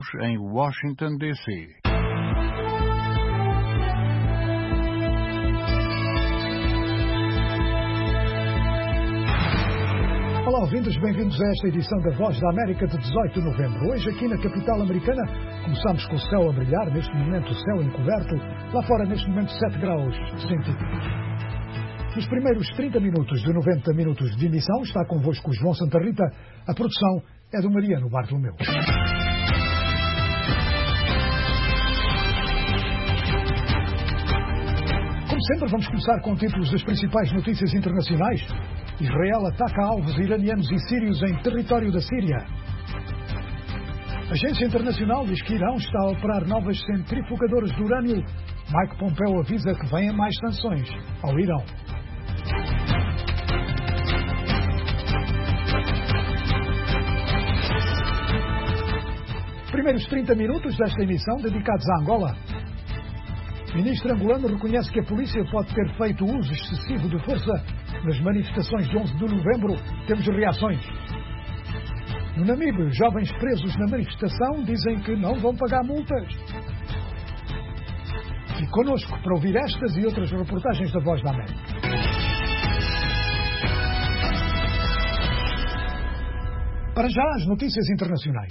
em Washington, D.C. Olá, ouvintes, bem-vindos a esta edição da Voz da América de 18 de novembro. Hoje, aqui na capital americana, começamos com o céu a brilhar, neste momento o céu encoberto, lá fora neste momento 7 graus centígrados. Nos primeiros 30 minutos de 90 minutos de emissão está convosco o João Santa Rita, a produção é do Mariano Bartolomeu. Como sempre, vamos começar com títulos das principais notícias internacionais. Israel ataca alvos iranianos e sírios em território da Síria. A Agência Internacional diz que Irão está a operar novas centrifugadoras de urânio. Mike Pompeo avisa que vêm mais sanções ao Irão. Primeiros 30 minutos desta emissão dedicados a Angola. O ministro angolano reconhece que a polícia pode ter feito uso excessivo de força nas manifestações de 11 de novembro. Temos reações. No Namibe, jovens presos na manifestação dizem que não vão pagar multas. Fique connosco para ouvir estas e outras reportagens da Voz da América. Para já, as notícias internacionais.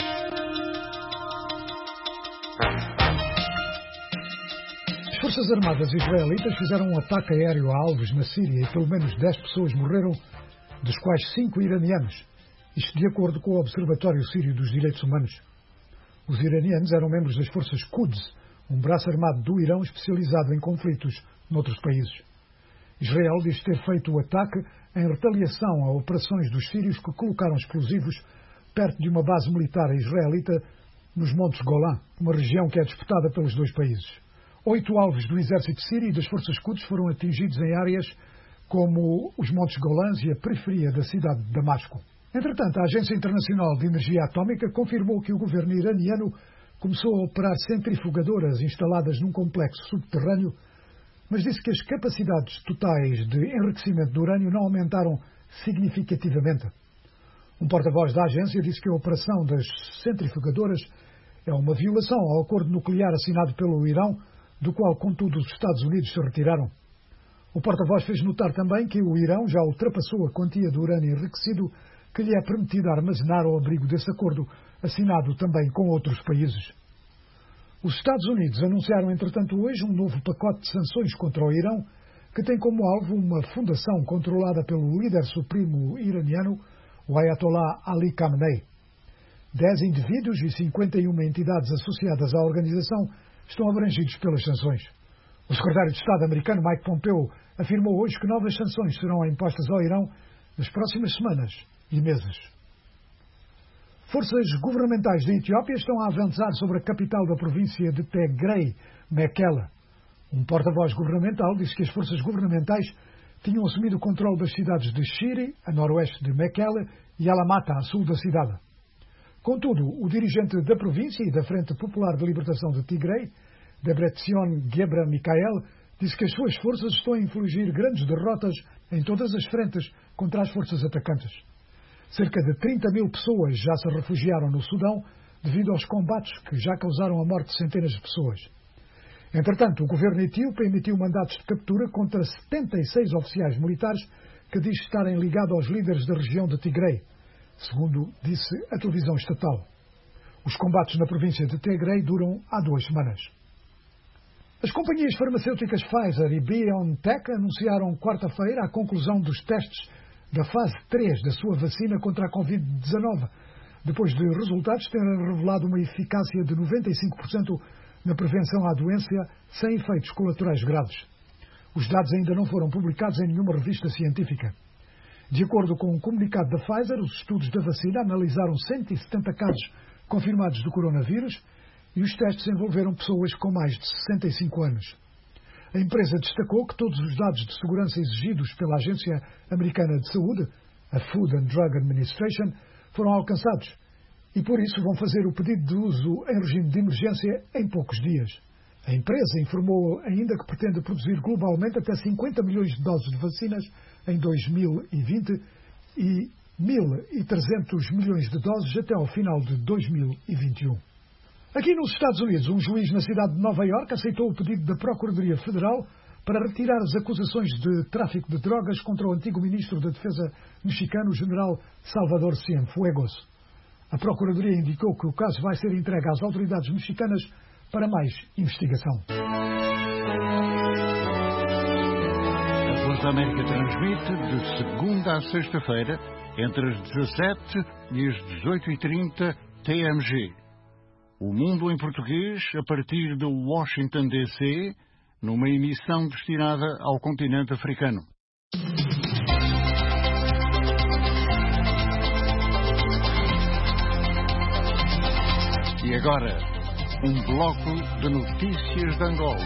As Forças Armadas israelitas fizeram um ataque aéreo a alvos na Síria e pelo menos 10 pessoas morreram, dos quais 5 iranianos. Isto de acordo com o Observatório Sírio dos Direitos Humanos. Os iranianos eram membros das forças Quds, um braço armado do Irão especializado em conflitos noutros países. Israel diz ter feito o ataque em retaliação a operações dos sírios que colocaram explosivos perto de uma base militar israelita nos Montes Golã, uma região que é disputada pelos dois países. 8 alvos do exército sírio e das forças Quds foram atingidos em áreas como os Montes Golãs e a periferia da cidade de Damasco. Entretanto, a Agência Internacional de Energia Atómica confirmou que o governo iraniano começou a operar centrifugadoras instaladas num complexo subterrâneo, mas disse que as capacidades totais de enriquecimento de urânio não aumentaram significativamente. Um porta-voz da agência disse que a operação das centrifugadoras é uma violação ao acordo nuclear assinado pelo Irão, do qual, contudo, os Estados Unidos se retiraram. O porta-voz fez notar também que o Irão já ultrapassou a quantia de urânio enriquecido que lhe é permitido armazenar ao abrigo desse acordo, assinado também com outros países. Os Estados Unidos anunciaram, entretanto, hoje um novo pacote de sanções contra o Irão, que tem como alvo uma fundação controlada pelo líder supremo iraniano, o Ayatollah Ali Khamenei. 10 indivíduos e 51 entidades associadas à organização estão abrangidos pelas sanções. O secretário de Estado americano Mike Pompeo afirmou hoje que novas sanções serão impostas ao Irão nas próximas semanas e meses. Forças governamentais da Etiópia estão a avançar sobre a capital da província de Tigray, Mekelle. Um porta-voz governamental disse que as forças governamentais tinham assumido o controle das cidades de Shire, a noroeste de Mekelle, e Alamata, a sul da cidade. Contudo, o dirigente da província e da Frente Popular de Libertação de Tigray, Debretsion Gebra-Mikael, disse que as suas forças estão a infligir grandes derrotas em todas as frentes contra as forças atacantes. Cerca de 30 mil pessoas já se refugiaram no Sudão devido aos combates que já causaram a morte de centenas de pessoas. Entretanto, o governo etíope emitiu mandatos de captura contra 76 oficiais militares que diz estarem ligados aos líderes da região de Tigray, segundo disse a televisão estatal. Os combates na província de Tigray duram há 2 semanas. As companhias farmacêuticas Pfizer e BioNTech anunciaram quarta-feira a conclusão dos testes da fase 3 da sua vacina contra a Covid-19, depois de resultados terem revelado uma eficácia de 95% na prevenção à doença sem efeitos colaterais graves. Os dados ainda não foram publicados em nenhuma revista científica. De acordo com um comunicado da Pfizer, os estudos da vacina analisaram 170 casos confirmados do coronavírus e os testes envolveram pessoas com mais de 65 anos. A empresa destacou que todos os dados de segurança exigidos pela Agência Americana de Saúde, a Food and Drug Administration, foram alcançados e, por isso, vão fazer o pedido de uso em regime de emergência em poucos dias. A empresa informou ainda que pretende produzir globalmente até 50 milhões de doses de vacinas em 2020 e 1.300 milhões de doses até ao final de 2021. Aqui nos Estados Unidos, um juiz na cidade de Nova Iorque aceitou o pedido da Procuradoria Federal para retirar as acusações de tráfico de drogas contra o antigo ministro da Defesa mexicano, general Salvador Cienfuegos. A Procuradoria indicou que o caso vai ser entregue às autoridades mexicanas para mais investigação. A Voz da América transmite de segunda a sexta-feira, entre as 17 e as 18h30 TMG. O Mundo em Português, a partir de Washington, D.C., numa emissão destinada ao continente africano. E agora, um bloco de notícias de Angola.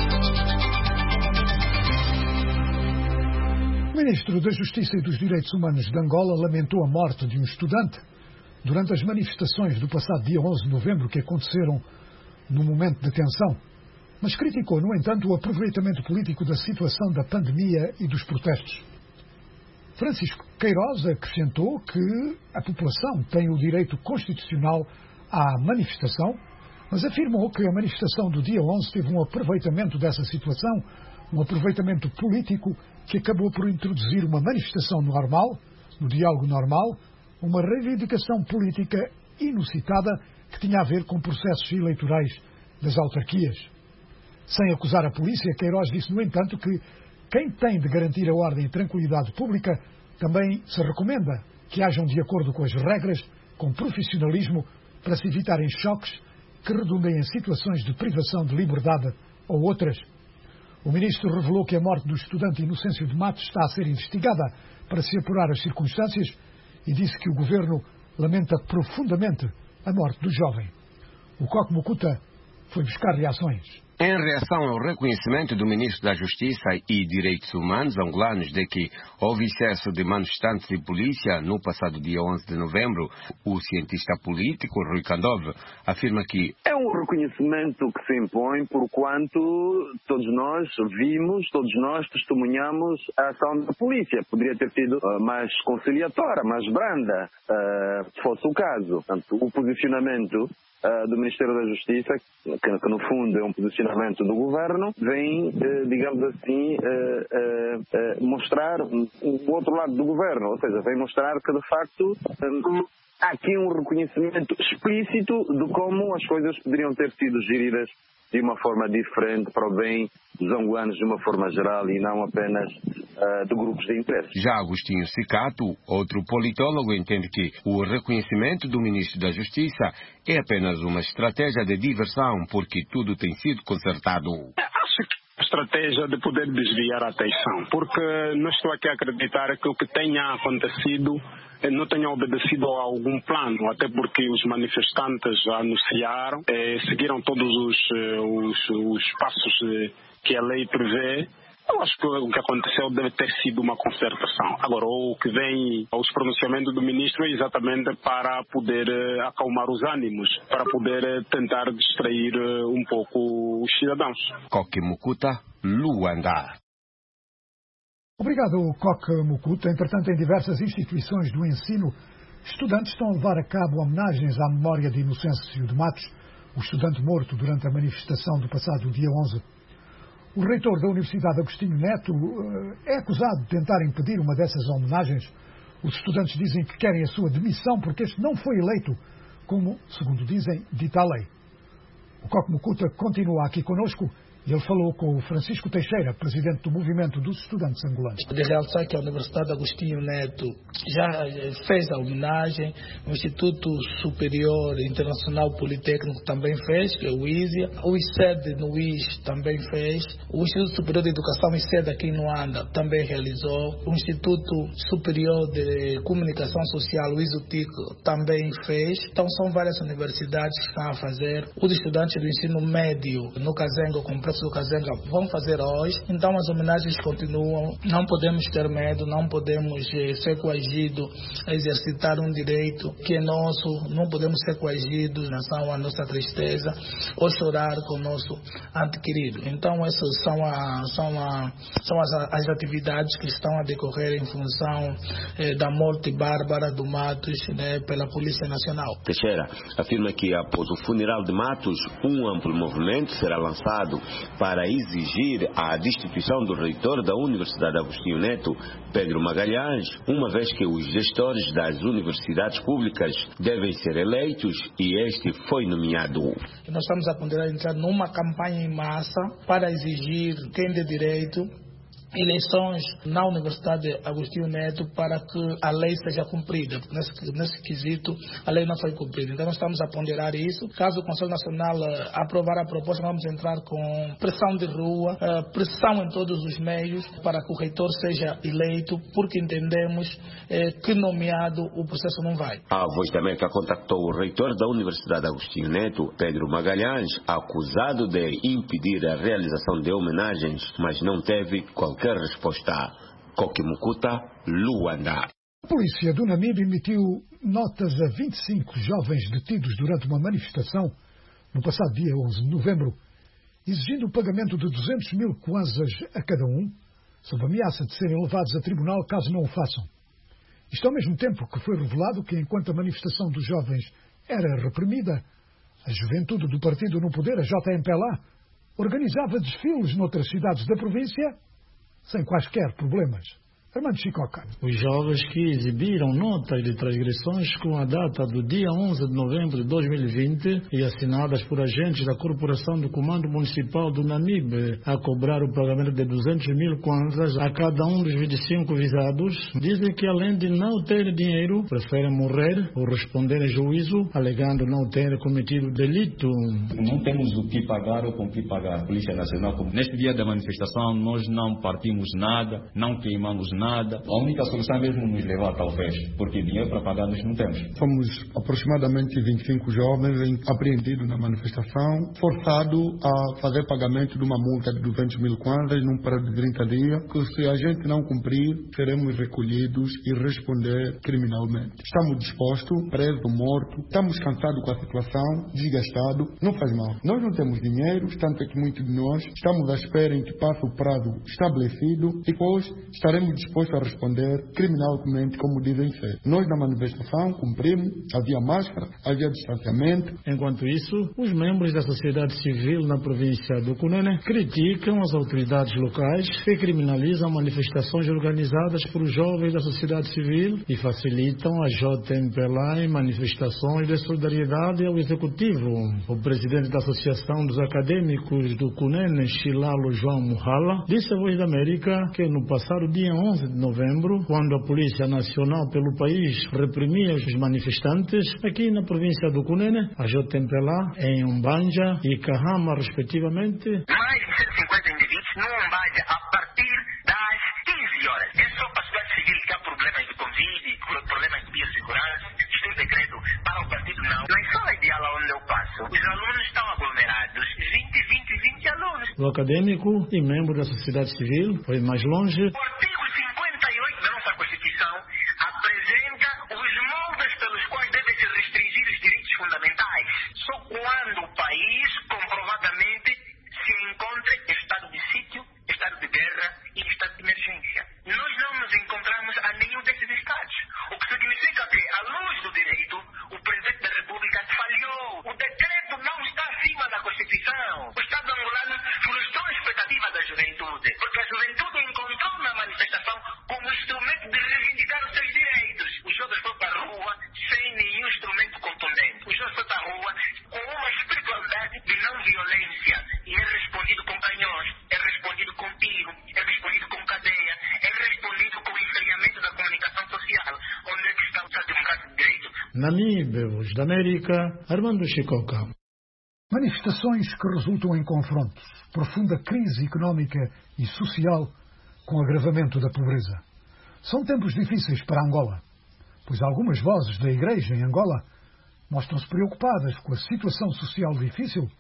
O ministro da Justiça e dos Direitos Humanos de Angola lamentou a morte de um estudante durante as manifestações do passado dia 11 de novembro que aconteceram num momento de tensão, mas criticou, no entanto, o aproveitamento político da situação da pandemia e dos protestos. Francisco Queiroz acrescentou que a população tem o direito constitucional à manifestação, mas afirmou que a manifestação do dia 11 teve um aproveitamento dessa situação, um aproveitamento político que acabou por introduzir uma manifestação normal, no diálogo normal, uma reivindicação política inusitada que tinha a ver com processos eleitorais das autarquias. Sem acusar a polícia, Queiroz disse, no entanto, que quem tem de garantir a ordem e tranquilidade pública também se recomenda que hajam de acordo com as regras, com profissionalismo, para se evitarem choques que redundem em situações de privação de liberdade ou outras. O ministro revelou que a morte do estudante Inocêncio de Matos está a ser investigada para se apurar as circunstâncias e disse que o governo lamenta profundamente a morte do jovem. O Coque Mukuta foi buscar reações. Em reação ao reconhecimento do ministro da Justiça e Direitos Humanos angolanos de que houve excesso de manifestantes e polícia no passado dia 11 de novembro, o cientista político Rui Kandove afirma que é um reconhecimento que se impõe porquanto todos nós vimos, todos nós testemunhamos a ação da polícia. Poderia ter sido mais conciliatória, mais branda, se fosse o caso. Portanto, o posicionamento do Ministério da Justiça, que no fundo é um posicionamento do Governo, vem, digamos assim, mostrar o outro lado do Governo, ou seja, vem mostrar que de facto há aqui um reconhecimento explícito de como as coisas poderiam ter sido geridas de uma forma diferente para o bem dos angolanos de uma forma geral e não apenas de grupos de interesse. Já Agostinho Cicato, outro politólogo, entende que o reconhecimento do ministro da Justiça é apenas uma estratégia de diversão porque tudo tem sido consertado. Acho que a estratégia de poder desviar a atenção, porque não estou aqui a acreditar que o que tenha acontecido não tenha obedecido a algum plano, até porque os manifestantes anunciaram, seguiram todos os passos que a lei prevê. Eu acho que o que aconteceu deve ter sido uma concertação. Agora, o que vem aos pronunciamentos do ministro é exatamente para poder acalmar os ânimos, para poder tentar distrair um pouco os cidadãos. Coque Mukuta, Luanda. Obrigado, Coque Mukuta. Entretanto, em diversas instituições do ensino, estudantes estão a levar a cabo homenagens à memória de Inocêncio de Matos, o estudante morto durante a manifestação do passado dia 11. O reitor da Universidade Agostinho Neto é acusado de tentar impedir uma dessas homenagens. Os estudantes dizem que querem a sua demissão porque este não foi eleito, como, segundo dizem, dita a lei. O Coque Mukuta continua aqui conosco e ele falou com o Francisco Teixeira, presidente do Movimento dos Estudantes Angolanos. De realçar que a Universidade Agostinho Neto já fez a homenagem, o Instituto Superior Internacional Politécnico também fez, que é o ISIA, o ICED no IS também fez, o Instituto Superior de Educação ICED aqui no Anda também realizou, o Instituto Superior de Comunicação Social, o ISUTIC, também fez. Então são várias universidades que estão a fazer. Os estudantes do ensino médio, no Cazengo, como o professor complexo do Kazenga vão fazer hoje. Então as homenagens continuam, não podemos ter medo, não podemos ser coagidos a exercitar um direito que é nosso, não podemos ser coagidos em relação à nossa tristeza ou chorar com o nosso ente querido. Então essas são as atividades que estão a decorrer em função da morte bárbara do Matos, né, pela Polícia Nacional. Teixeira afirma que após o funeral de Matos, um amplo movimento será lançado para exigir a destituição do reitor da Universidade Agostinho Neto, Pedro Magalhães, uma vez que os gestores das universidades públicas devem ser eleitos e este foi nomeado. Nós estamos a ponderar entrar numa campanha em massa para exigir quem de direito eleições na Universidade Agostinho Neto para que a lei seja cumprida. Nesse quesito, a lei não foi cumprida. Então, nós estamos a ponderar isso. Caso o Conselho Nacional aprovar a proposta, vamos entrar com pressão de rua, pressão em todos os meios para que o reitor seja eleito, porque entendemos que nomeado o processo não vai. A Voz da América contactou o reitor da Universidade Agostinho Neto, Pedro Magalhães, acusado de impedir a realização de homenagens, mas não teve qualquer resposta. Kokimukuta, Luanda. A polícia do Namibe emitiu notas a 25 jovens detidos durante uma manifestação no passado dia 11 de novembro, exigindo o pagamento de 200 mil kwanzas a cada um, sob ameaça de serem levados a tribunal caso não o façam. Isto ao mesmo tempo que foi revelado que, enquanto a manifestação dos jovens era reprimida, a juventude do partido no poder, a JMPLA, organizava desfiles noutras cidades da província sem quaisquer problemas. Armando Chicoca. Os jovens que exibiram notas de transgressões com a data do dia 11 de novembro de 2020 e assinadas por agentes da Corporação do Comando Municipal do Namibe a cobrar o pagamento de 200 mil kwanzas a cada um dos 25 visados, dizem que além de não ter dinheiro, preferem morrer ou responder em juízo, alegando não ter cometido delito. Não temos o que pagar ou com que pagar. A Polícia Nacional, neste dia da manifestação, nós não partimos nada, não queimamos nada. A única solução é mesmo nos levar, talvez, porque dinheiro para pagar nós não temos. Fomos aproximadamente 25 jovens apreendidos na manifestação, forçados a fazer pagamento de uma multa de 200 mil kwanzas num prazo de 30 dias, que se a gente não cumprir, seremos recolhidos e responder criminalmente. Estamos dispostos, presos, mortos, estamos cansados com a situação, desgastados, não faz mal. Nós não temos dinheiro, tanto é que muitos de nós estamos à espera em que passe o prazo estabelecido e depois estaremos dispostos a responder criminalmente, como dizem ser. Nós, na manifestação, cumprimos, havia máscara, havia distanciamento. Enquanto isso, os membros da sociedade civil na província do Cunene criticam as autoridades locais que criminalizam manifestações organizadas por jovens da sociedade civil e facilitam a JMPLA em manifestações de solidariedade ao Executivo. O presidente da Associação dos Acadêmicos do Cunene, Chilalo João Muhala, disse à Voz da América que no passado dia 11 de novembro, quando a Polícia Nacional pelo país reprimia os manifestantes, aqui na província do Cunene, a JMPLA, em Umbanja e Kahama, respectivamente, mais de 150 indivíduos no Umbanja a partir das 15 horas. É só para a sociedade civil que há problemas de Covid, problemas de biossegurança, tem decreto para o partido não. Nas salas de aula onde eu passo, os alunos estão aglomerados, 20 alunos. O acadêmico e membro da sociedade civil foi mais longe. O artigo 58 da nossa Constituição apresenta os moldes pelos quais devem se restringir os direitos fundamentais. Só quando o país comprovadamente se encontra em estado de sítio, estado de guerra e estado de emergência. Nós não nos encontramos a nenhum desses estados. O que significa que, à luz do direito, o presidente da República falhou. O decreto não está acima da Constituição. O Estado angolano frustrou a expectativa da juventude, porque a juventude encontrou na manifestação como instrumento de reivindicar os seus direitos. Os jovens foram para a rua sem nenhum instrumento contundente. Os jovens foram para a rua com uma espiritualidade de não violência. E é respondido com canhões, é respondido com tiro, é respondido com cadeia, é respondido com o enfriamento da comunicação social. Onde é que está o democrático de direito? Namibe, Voz da América, Armando Chicoca. Manifestações que resultam em confrontos, profunda crise económica e social com o agravamento da pobreza. São tempos difíceis para Angola, pois algumas vozes da Igreja em Angola mostram-se preocupadas com a situação social difícil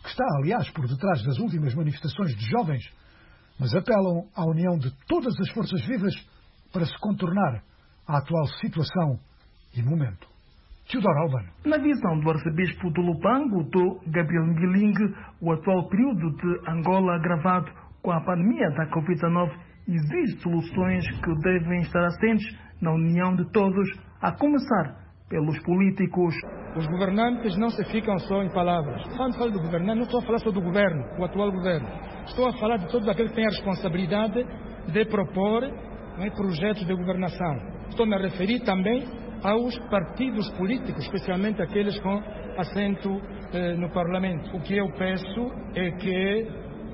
que está, aliás, por detrás das últimas manifestações de jovens, mas apelam à união de todas as forças vivas para se contornar a atual situação e momento. Teodoro Albano. Na visão do arcebispo do Lubango, do Gabriel Mbiling, o atual período de Angola agravado com a pandemia da Covid-19 exige soluções que devem estar assentes na união de todos, a começar pelos políticos. Os governantes não se ficam só em palavras. Quando falo do governante, não estou a falar só do governo, o atual governo. Estou a falar de todos aqueles que têm a responsabilidade de propor projetos de governação. Estou a referir também aos partidos políticos, especialmente aqueles com assento no Parlamento. O que eu peço é que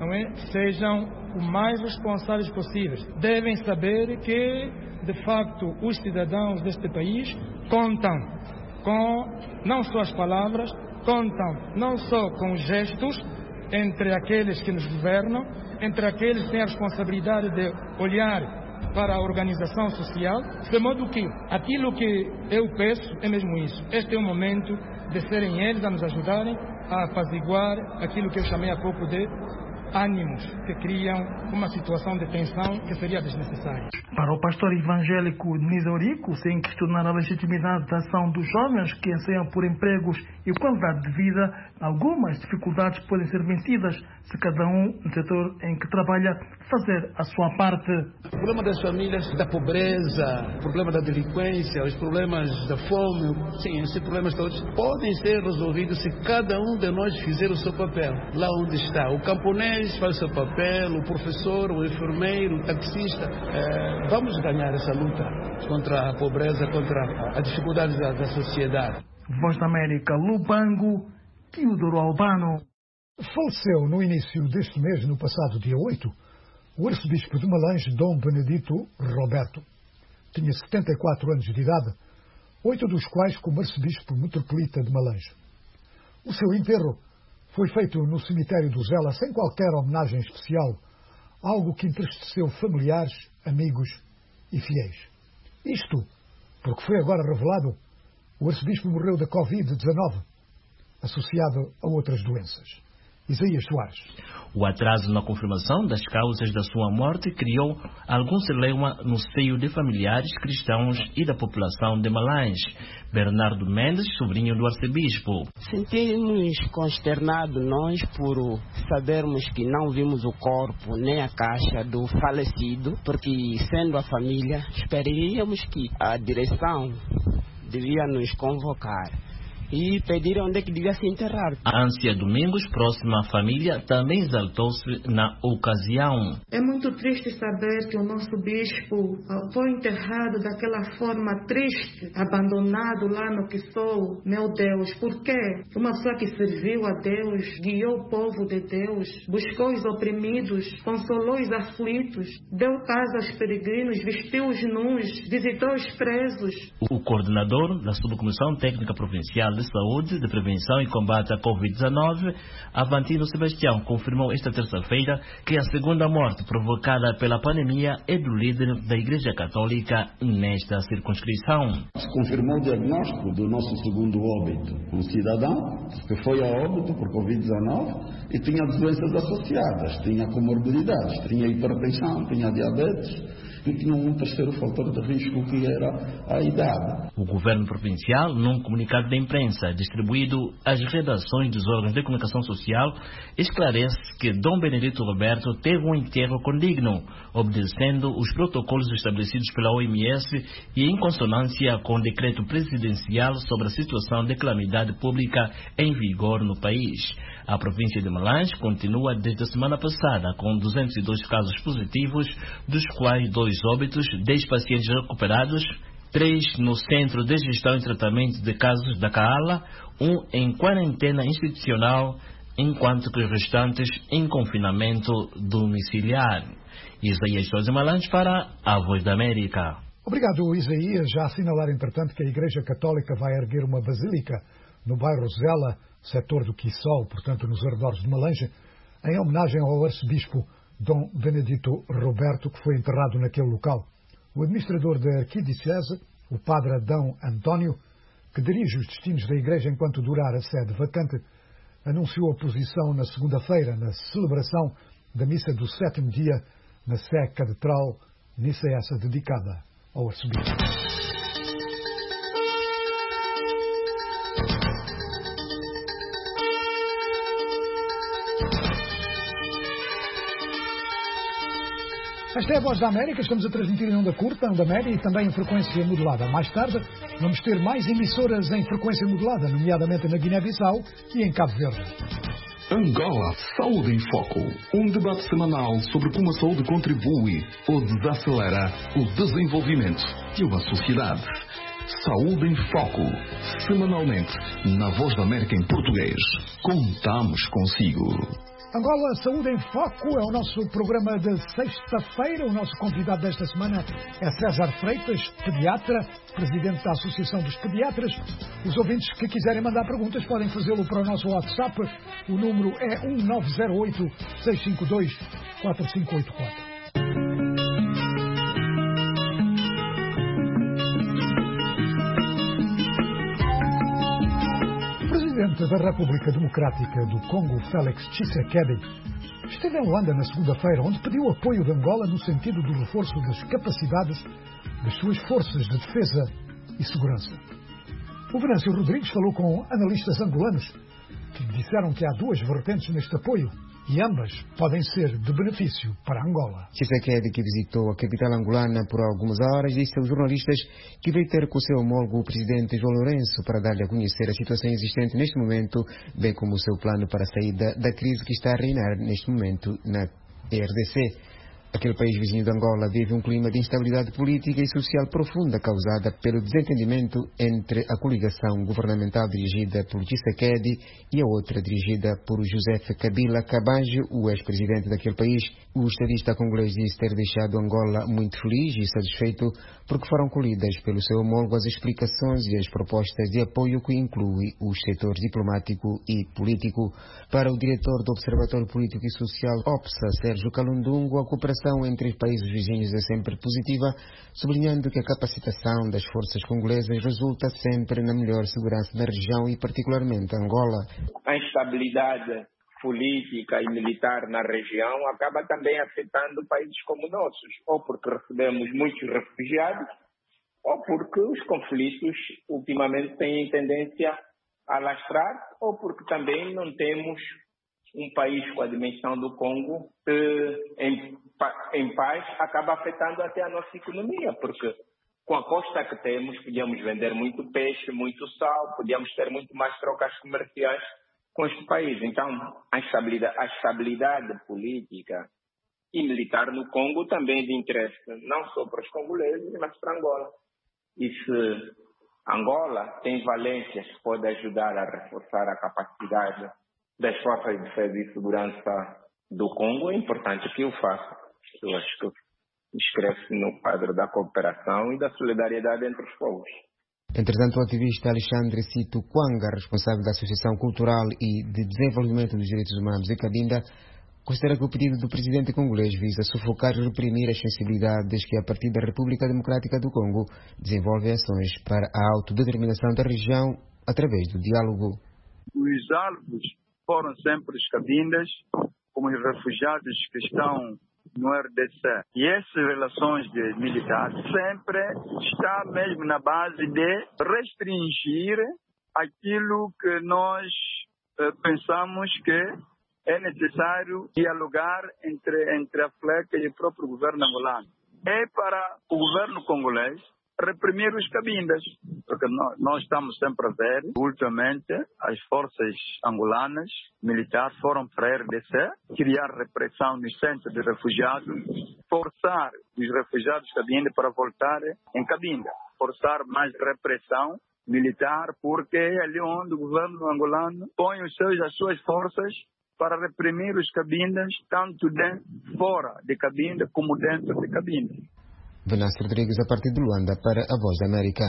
sejam o mais responsáveis possíveis. Devem saber que, de facto, os cidadãos deste país contam com não só as palavras, contam não só com os gestos entre aqueles que nos governam, entre aqueles que têm a responsabilidade de olhar para a organização social, de modo que aquilo que eu peço é mesmo isso. Este é o momento de serem eles a nos ajudarem a apaziguar aquilo que eu chamei há pouco de ânimos que criam uma situação de tensão que seria desnecessária. Para o pastor evangélico Denise Eurico, sem questionar a legitimidade da ação dos jovens que anseiam por empregos e qualidade de vida, algumas dificuldades podem ser vencidas se cada um no setor em que trabalha fazer a sua parte. O problema das famílias, da pobreza, o problema da delinquência, os problemas da fome, sim, esses problemas todos podem ser resolvidos se cada um de nós fizer o seu papel. Lá onde está o camponês faz o seu papel, o professor, o enfermeiro, o taxista. Vamos ganhar essa luta contra a pobreza, contra as dificuldades da sociedade. Voz da América, Lubango, Teodoro Albano. Faleceu no início deste mês, no passado dia 8, o arcebispo de Malange, Dom Benedito Roberto. Tinha 74 anos de idade, 8 dos quais como arcebispo metropolita de Malange. O seu enterro foi feito no cemitério do Zela sem qualquer homenagem especial, algo que entristeceu familiares, amigos e fiéis. Isto porque foi agora revelado o arcebispo morreu da Covid-19, associado a outras doenças. Isaías Soares. O atraso na confirmação das causas da sua morte criou algum celeuma no seio de familiares cristãos e da população de Malange. Bernardo Mendes, sobrinho do arcebispo. Sentimos consternados nós por sabermos que não vimos o corpo nem a caixa do falecido, porque sendo a família, esperaríamos que a direção devia nos convocar e pedir onde é que devia se enterrar. A Ância Domingos, próxima à família, também exaltou-se na ocasião. É muito triste saber que o nosso bispo foi enterrado daquela forma triste, abandonado lá no que sou. Meu Deus, por quê? Uma pessoa que serviu a Deus, guiou o povo de Deus, buscou os oprimidos, consolou os aflitos, deu casa aos peregrinos, vestiu os nus, visitou os presos. O coordenador da Subcomissão Técnica Provincial de Saúde, de Prevenção e Combate à Covid-19, Avantino Sebastião, confirmou esta terça-feira que a segunda morte provocada pela pandemia é do líder da Igreja Católica nesta circunscrição. Se confirmou o diagnóstico do nosso segundo óbito, um cidadão que foi a óbito por Covid-19 e tinha doenças associadas, tinha comorbidades, tinha hipertensão, tinha diabetes e tinha um terceiro fator de risco que era a idade. O governo provincial, num comunicado de imprensa distribuído às redações dos órgãos de comunicação social, esclarece que Dom Benedito Roberto teve um enterro condigno, obedecendo os protocolos estabelecidos pela OMS e em consonância com o decreto presidencial sobre a situação de calamidade pública em vigor no país. A província de Malange continua desde a semana passada com 202 casos positivos, dos quais 2 óbitos, 10 pacientes recuperados, 3 no Centro de Gestão e Tratamento de Casos da CAALA, 1 em quarentena institucional, enquanto que os restantes em confinamento domiciliar. Isaías Soares de Malange para a Voz da América. Obrigado, Isaías. Já assinalar, entretanto, que a Igreja Católica vai erguer uma basílica no bairro Zela, setor do Quissol, portanto nos arredores de Malange, em homenagem ao arcebispo Dom Benedito Roberto, que foi enterrado naquele local. O administrador da arquidiocese, o padre Adão António, que dirige os destinos da Igreja enquanto durar a sede vacante, anunciou a posição na segunda-feira, na celebração da missa do 7º dia, na Sé Catedral, missa essa dedicada ao arcebispo. Esta é a Voz da América, estamos a transmitir em onda curta, onda média e também em frequência modulada. Mais tarde vamos ter mais emissoras em frequência modulada, nomeadamente na Guiné-Bissau e em Cabo Verde. Angola Saúde em Foco, um debate semanal sobre como a saúde contribui ou desacelera o desenvolvimento de uma sociedade. Saúde em Foco, semanalmente, na Voz da América em português. Contamos consigo. Angola Saúde em Foco é o nosso programa de sexta-feira. O nosso convidado desta semana é César Freitas, pediatra, presidente da Associação dos Pediatras. Os ouvintes que quiserem mandar perguntas podem fazê-lo para o nosso WhatsApp. O número é 1908-652-4584. O presidente da República Democrática do Congo, Félix Tshisekedi, esteve em Luanda na segunda-feira, onde pediu apoio de Angola no sentido do reforço das capacidades das suas forças de defesa e segurança. O Venâncio Rodrigues falou com analistas angolanos que disseram que há duas vertentes neste apoio e ambas podem ser de benefício para Angola. Tshisekedi, que visitou a capital angolana por algumas horas, disse aos jornalistas que veio ter com o seu homólogo, o presidente João Lourenço, para dar-lhe a conhecer a situação existente neste momento, bem como o seu plano para a saída da crise que está a reinar neste momento na RDC. Aquele país vizinho de Angola vive um clima de instabilidade política e social profunda causada pelo desentendimento entre a coligação governamental dirigida por Tshisekedi e a outra dirigida por Joseph Kabila Kabange, o ex-presidente daquele país. O estadista congolês disse ter deixado Angola muito feliz e satisfeito porque foram colhidas pelo seu homólogo as explicações e as propostas de apoio que inclui os setores diplomático e político. Para o diretor do Observatório Político e Social OPSA, Sérgio Calundungo, a cooperação entre os países vizinhos é sempre positiva, sublinhando que a capacitação das forças congolesas resulta sempre na melhor segurança da região e particularmente Angola. A instabilidade política e militar na região acaba também afetando países como nossos, ou porque recebemos muitos refugiados, ou porque os conflitos ultimamente têm tendência a alastrar, ou porque também não temos um país com a dimensão do Congo em paz acaba afetando até a nossa economia, porque com a costa que temos podíamos vender muito peixe, muito sal, podíamos ter muito mais trocas comerciais com este país. Então, a estabilidade política e militar no Congo também é de interesse, não só para os congoleses, mas para Angola. E se Angola tem valências que podem ajudar a reforçar a capacidade das forças de defesa e segurança do Congo, é importante que o faça. Eu acho que escreve-se no quadro da cooperação e da solidariedade entre os povos. Entretanto, o ativista Alexandre Cito Kwanga, responsável da Associação Cultural e de Desenvolvimento dos Direitos Humanos de Cabinda, considera que o pedido do presidente congolês visa sufocar e reprimir as sensibilidades que, a partir da República Democrática do Congo, desenvolve ações para a autodeterminação da região através do diálogo. Os alvos foram sempre os cabindas, como os refugiados que estão no RDC. E essas relações de militares sempre está mesmo na base de restringir aquilo que nós pensamos que é necessário dialogar entre a FLEC e o próprio governo angolano. É para o governo congolês reprimir os cabindas, porque nós estamos sempre a ver, ultimamente, as forças angolanas militares foram para a RDC, criar repressão nos centros de refugiados, forçar os refugiados cabinda para voltar em Cabinda, forçar mais repressão militar, porque é ali onde o governo angolano põe as suas forças para reprimir os cabindas, tanto fora de Cabinda como dentro de Cabinda. Venâncio Rodrigues, a partir de Luanda, para a Voz da América.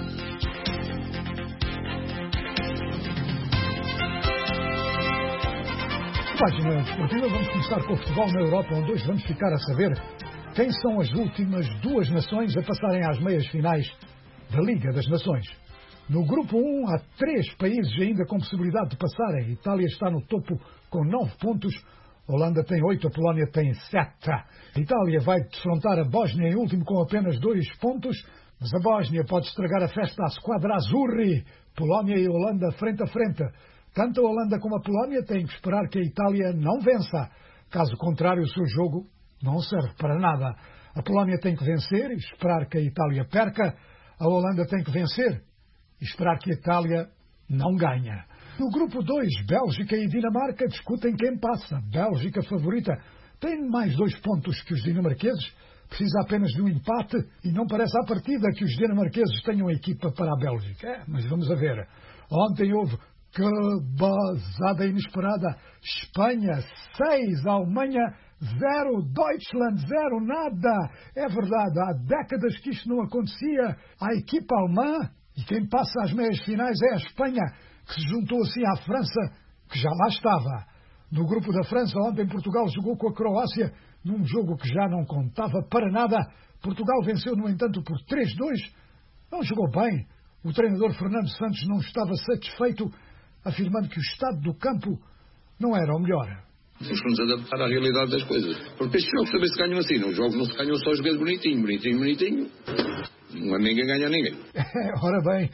Página esportiva, vamos começar com o futebol na Europa, onde hoje vamos ficar a saber quem são as últimas duas nações a passarem às meias finais da Liga das Nações. No grupo 1, há 3 países ainda com possibilidade de passar. A Itália está no topo com 9 pontos. A Holanda tem 8, a Polónia tem 7. A Itália vai defrontar a Bósnia em último com apenas 2 pontos. Mas a Bósnia pode estragar a festa à Squadra Azzurri. Polónia e Holanda frente a frente. Tanto a Holanda como a Polónia têm que esperar que a Itália não vença. Caso contrário, o seu jogo não serve para nada. A Polónia tem que vencer e esperar que a Itália perca. A Holanda tem que vencer e esperar que a Itália não ganhe. No grupo 2, Bélgica e Dinamarca discutem quem passa. Bélgica favorita tem mais 2 pontos que os dinamarqueses. Precisa apenas de um empate e não parece à partida que os dinamarqueses tenham equipa para a Bélgica. Mas vamos a ver. Ontem houve que basada inesperada. Espanha 6, Alemanha 0, Deutschland 0, nada. É verdade, há décadas que isto não acontecia. A equipa alemã, e quem passa às meias finais é a Espanha, que se juntou assim à França, que já lá estava. No grupo da França, ontem Portugal jogou com a Croácia, num jogo que já não contava para nada. Portugal venceu, no entanto, por 3-2. Não jogou bem. O treinador Fernando Santos não estava satisfeito, afirmando que o estado do campo não era o melhor. Temos que nos adaptar à realidade das coisas. Porque estes jogos também se ganham assim. Os jogos não se ganham só jogando bonitinho. Ninguém ganha a ninguém. Ora bem,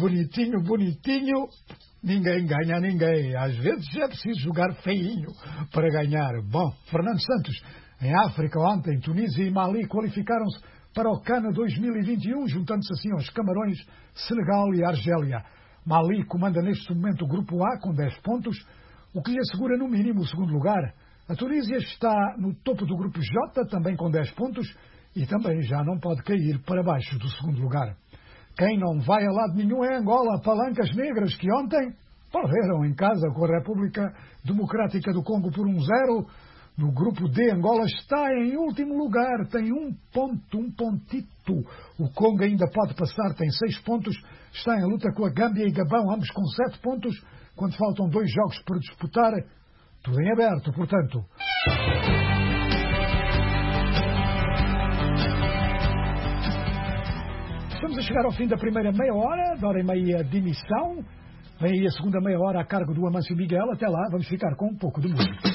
bonitinho, ninguém ganha a ninguém. Às vezes é preciso jogar feinho para ganhar. Bom, Fernando Santos, em África ontem, Tunísia e Mali qualificaram-se para o CAN 2021, juntando-se assim aos Camarões, Senegal e Argélia. Mali comanda neste momento o grupo A com 10 pontos, o que lhe assegura no mínimo o segundo lugar. A Tunísia está no topo do grupo J, também com 10 pontos, e também já não pode cair para baixo do segundo lugar. Quem não vai a lado nenhum é Angola, Palancas Negras, que ontem perderam em casa com a República Democrática do Congo por 1-0. No grupo D, Angola está em último lugar, tem um pontito. O Congo ainda pode passar, tem 6 pontos, está em luta com a Gâmbia e Gabão, ambos com 7 pontos, quando faltam 2 jogos para disputar. Tudo em aberto, portanto. Estamos a chegar ao fim da primeira meia hora, da hora e meia de emissão. Vem aí a segunda meia hora a cargo do Amâncio Miguel. Até lá, vamos ficar com um pouco de música.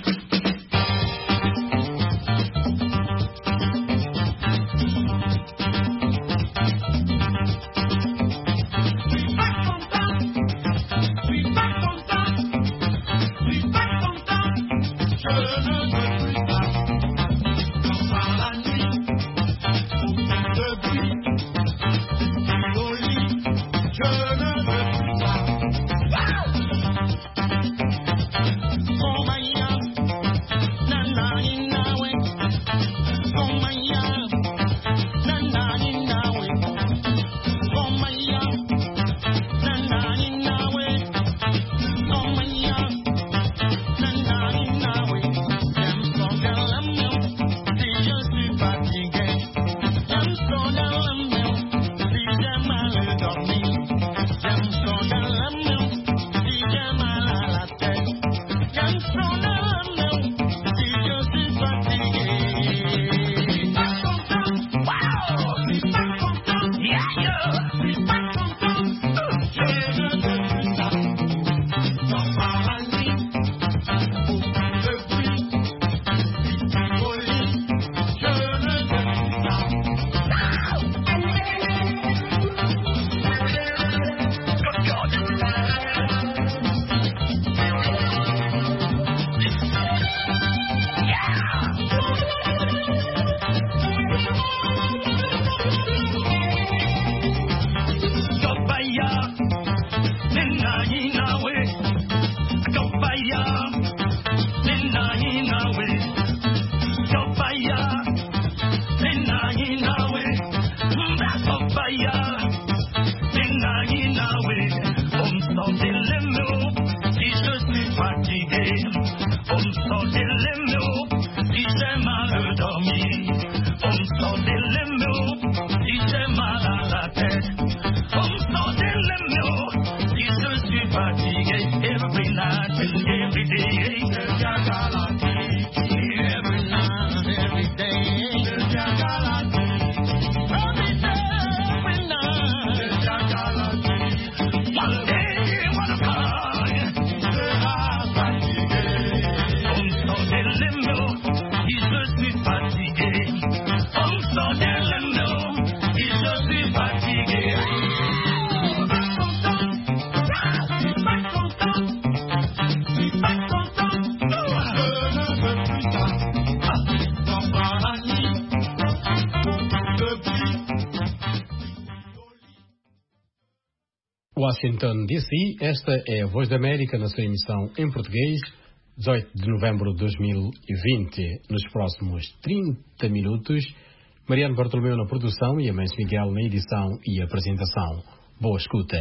Washington, D.C., esta é a Voz da América na sua emissão em português, 18 de novembro de 2020. Nos próximos 30 minutos, Mariano Bartolomeu na produção e Amâncio Miguel na edição e apresentação. Boa escuta.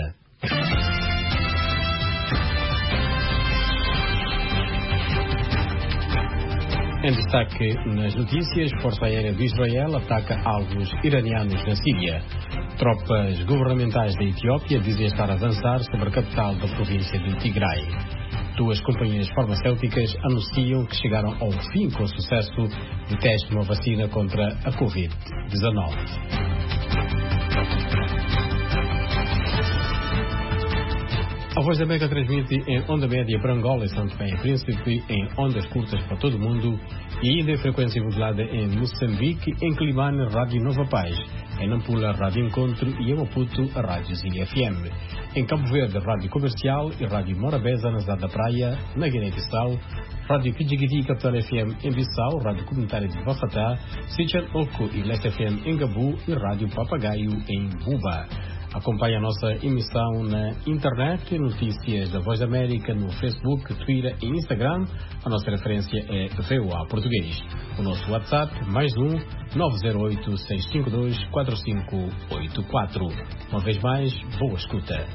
Em destaque nas notícias, Força Aérea de Israel ataca alvos iranianos na Síria. Tropas governamentais da Etiópia dizem estar a avançar sobre a capital da província de Tigray. 2 companhias farmacêuticas anunciam que chegaram ao fim com sucesso de teste de uma vacina contra a Covid-19. A Voz da América transmite em onda média para Angola e São Tomé e Príncipe, em ondas curtas para todo o mundo e ainda em frequência modulada em Moçambique, em Climane, Rádio Nova Paz, em Nampula, Rádio Encontro e em Maputo, a Rádio Zília FM. Em Cabo Verde, Rádio Comercial e Rádio Morabeza, na cidade da Praia, na Guiné-Bissau, Rádio Kijigiti e Capital FM em Bissau, Rádio Comunitária de Bafatá, Sichan Oco e Leste FM em Gabu e Rádio Papagaio em Buba. Acompanhe a nossa emissão na internet, notícias da Voz da América no Facebook, Twitter e Instagram. A nossa referência é VOA Português. O nosso WhatsApp, +1 908 652 4584. Uma vez mais, boa escuta.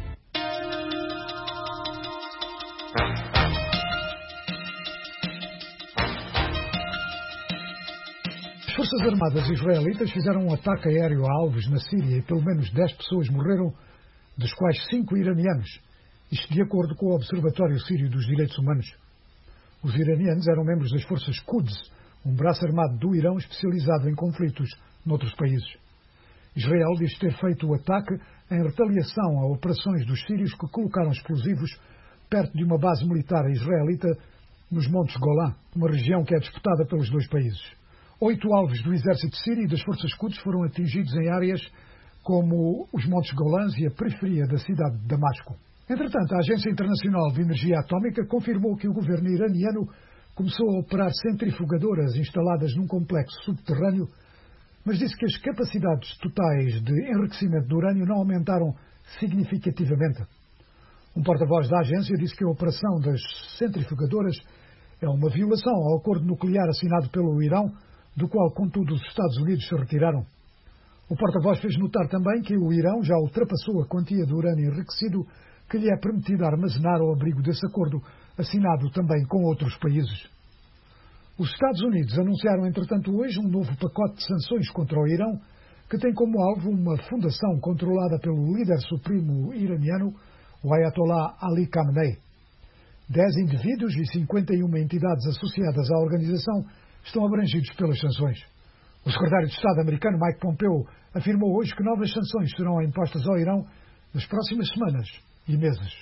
As Forças Armadas israelitas fizeram um ataque aéreo a alvos na Síria e pelo menos 10 pessoas morreram, dos quais 5 iranianos. Isto de acordo com o Observatório Sírio dos Direitos Humanos. Os iranianos eram membros das Forças Quds, um braço armado do Irão especializado em conflitos noutros países. Israel diz ter feito o ataque em retaliação a operações dos sírios que colocaram explosivos perto de uma base militar israelita nos Montes Golã, uma região que é disputada pelos 2 países. 8 alvos do exército sírio e das forças Quds foram atingidos em áreas como os Montes Golãs e a periferia da cidade de Damasco. Entretanto, a Agência Internacional de Energia Atómica confirmou que o governo iraniano começou a operar centrifugadoras instaladas num complexo subterrâneo, mas disse que as capacidades totais de enriquecimento de urânio não aumentaram significativamente. Um porta-voz da agência disse que a operação das centrifugadoras é uma violação ao acordo nuclear assinado pelo Irão, do qual, contudo, os Estados Unidos se retiraram. O porta-voz fez notar também que o Irão já ultrapassou a quantia de urânio enriquecido que lhe é permitido armazenar ao abrigo desse acordo, assinado também com outros países. Os Estados Unidos anunciaram, entretanto, hoje um novo pacote de sanções contra o Irão, que tem como alvo uma fundação controlada pelo líder supremo iraniano, o Ayatollah Ali Khamenei. 10 indivíduos e 51 entidades associadas à organização estão abrangidos pelas sanções. O secretário de Estado americano Mike Pompeo afirmou hoje que novas sanções serão impostas ao Irão nas próximas semanas e meses.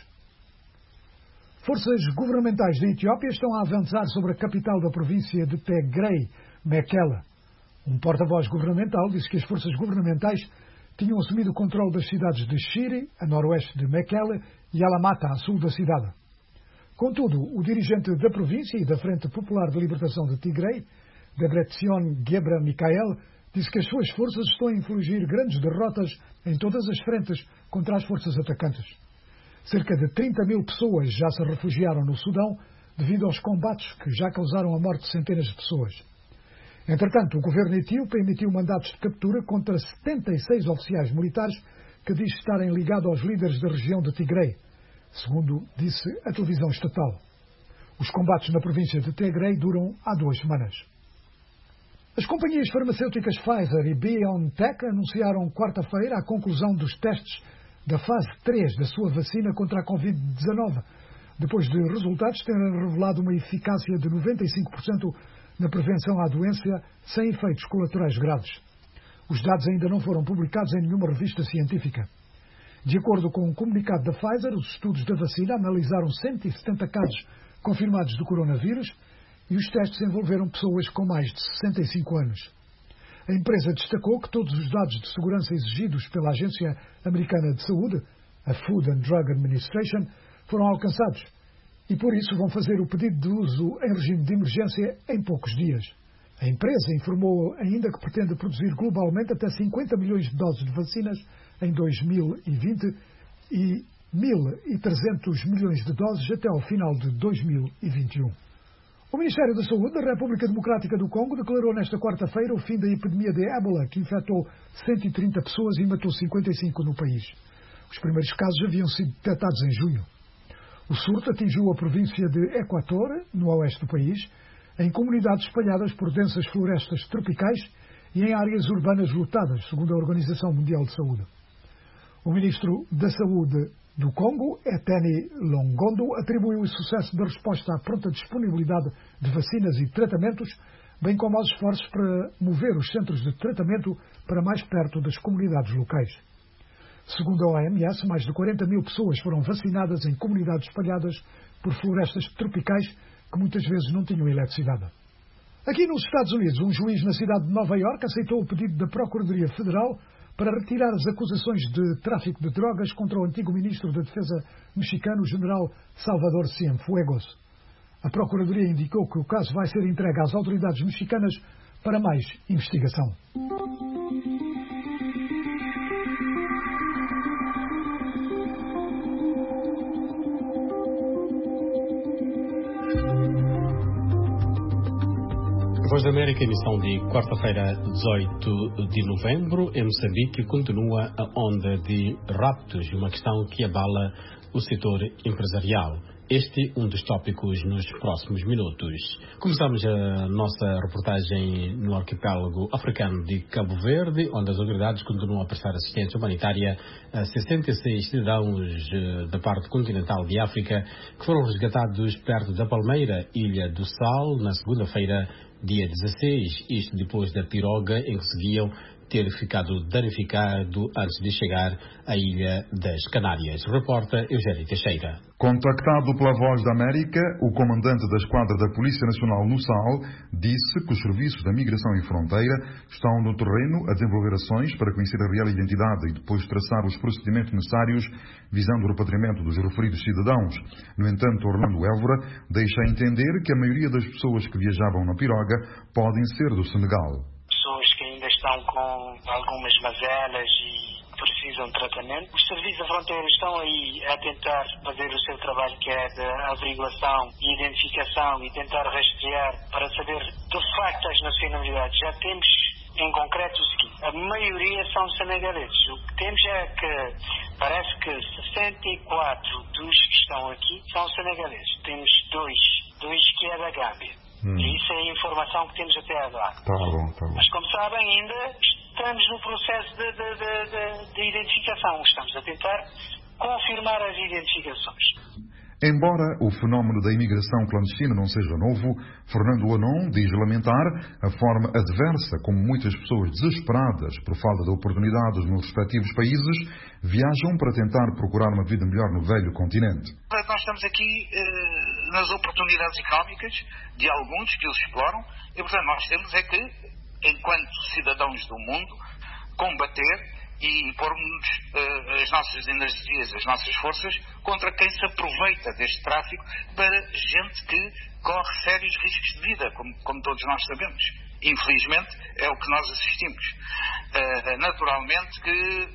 Forças governamentais da Etiópia estão a avançar sobre a capital da província de Tigray, Mekelle. Um porta-voz governamental disse que as forças governamentais tinham assumido o controle das cidades de Shire, a noroeste de Mekelle, e Alamata, a sul da cidade. Contudo, o dirigente da província e da Frente Popular de Libertação de Tigray, Debretsion Gebre-Mikael, disse que as suas forças estão a infligir grandes derrotas em todas as frentes contra as forças atacantes. Cerca de 30 mil pessoas já se refugiaram no Sudão devido aos combates que já causaram a morte de centenas de pessoas. Entretanto, o governo etíope emitiu mandatos de captura contra 76 oficiais militares que diz estarem ligados aos líderes da região de Tigray, segundo disse a televisão estatal. Os combates na província de Tigray duram há 2 semanas. As companhias farmacêuticas Pfizer e BioNTech anunciaram quarta-feira a conclusão dos testes da fase 3 da sua vacina contra a Covid-19, depois de resultados terem revelado uma eficácia de 95% na prevenção à doença sem efeitos colaterais graves. Os dados ainda não foram publicados em nenhuma revista científica. De acordo com um comunicado da Pfizer, os estudos da vacina analisaram 170 casos confirmados do coronavírus e os testes envolveram pessoas com mais de 65 anos. A empresa destacou que todos os dados de segurança exigidos pela Agência Americana de Saúde, a Food and Drug Administration, foram alcançados e por isso vão fazer o pedido de uso em regime de emergência em poucos dias. A empresa informou ainda que pretende produzir globalmente até 50 milhões de doses de vacinas em 2020 e 1.300 milhões de doses até ao final de 2021. O Ministério da Saúde da República Democrática do Congo declarou nesta quarta-feira o fim da epidemia de ébola, que infectou 130 pessoas e matou 55 no país. Os primeiros casos haviam sido detectados em junho. O surto atingiu a província de Equator, no oeste do país, em comunidades espalhadas por densas florestas tropicais e em áreas urbanas lotadas, segundo a Organização Mundial de Saúde. O ministro da Saúde do Congo, Eteni Longondo, atribuiu o sucesso da resposta à pronta disponibilidade de vacinas e tratamentos, bem como aos esforços para mover os centros de tratamento para mais perto das comunidades locais. Segundo a OMS, mais de 40 mil pessoas foram vacinadas em comunidades espalhadas por florestas tropicais que muitas vezes não tinham eletricidade. Aqui nos Estados Unidos, um juiz na cidade de Nova Iorque aceitou o pedido da Procuradoria Federal para retirar as acusações de tráfico de drogas contra o antigo ministro da Defesa mexicano, general Salvador Cienfuegos. A Procuradoria indicou que o caso vai ser entregue às autoridades mexicanas para mais investigação. Voz da América, emissão de quarta-feira, 18 de novembro, em Moçambique, continua a onda de raptos, uma questão que abala o setor empresarial. Este é um dos tópicos nos próximos minutos. Começamos a nossa reportagem no arquipélago africano de Cabo Verde, onde as autoridades continuam a prestar assistência humanitária a 66 cidadãos da parte continental de África que foram resgatados perto da Palmeira, Ilha do Sal, na segunda-feira, dia 16, isto depois da piroga em que seguiam ter ficado danificado antes de chegar à Ilha das Canárias. Reporta Eugênio Teixeira. Contactado pela Voz da América, o comandante da Esquadra da Polícia Nacional no Sal disse que os serviços da Migração e Fronteira estão no terreno a desenvolver ações para conhecer a real identidade e depois traçar os procedimentos necessários visando o repatriamento dos referidos cidadãos. No entanto, Orlando Évora deixa entender que a maioria das pessoas que viajavam na piroga podem ser do Senegal. Pessoas que ainda estão com algumas mazelas e precisam de tratamento. Os serviços da fronteira estão aí a tentar fazer o seu trabalho, que é de averiguação e identificação, e tentar rastrear para saber de facto as nacionalidades. Já temos em concreto o seguinte: a maioria são senegaleses. O que temos é que parece que 64 dos que estão aqui são senegaleses. Temos dois que é da Gâmbia. E isso é a informação que temos até agora. Tá bom. Mas como sabem, ainda estamos no processo de identificação. Estamos a tentar confirmar as identificações. Embora o fenómeno da imigração clandestina não seja novo, Fernando Anon diz lamentar a forma adversa como muitas pessoas desesperadas por falta de oportunidades nos respectivos países viajam para tentar procurar uma vida melhor no velho continente. Nós estamos aqui nas oportunidades económicas de alguns que os exploram e, portanto, nós temos é que, enquanto cidadãos do mundo, combater e pormos as nossas energias, as nossas forças contra quem se aproveita deste tráfico para gente que corre sérios riscos de vida, como todos nós sabemos. Infelizmente é o que nós assistimos. Naturalmente que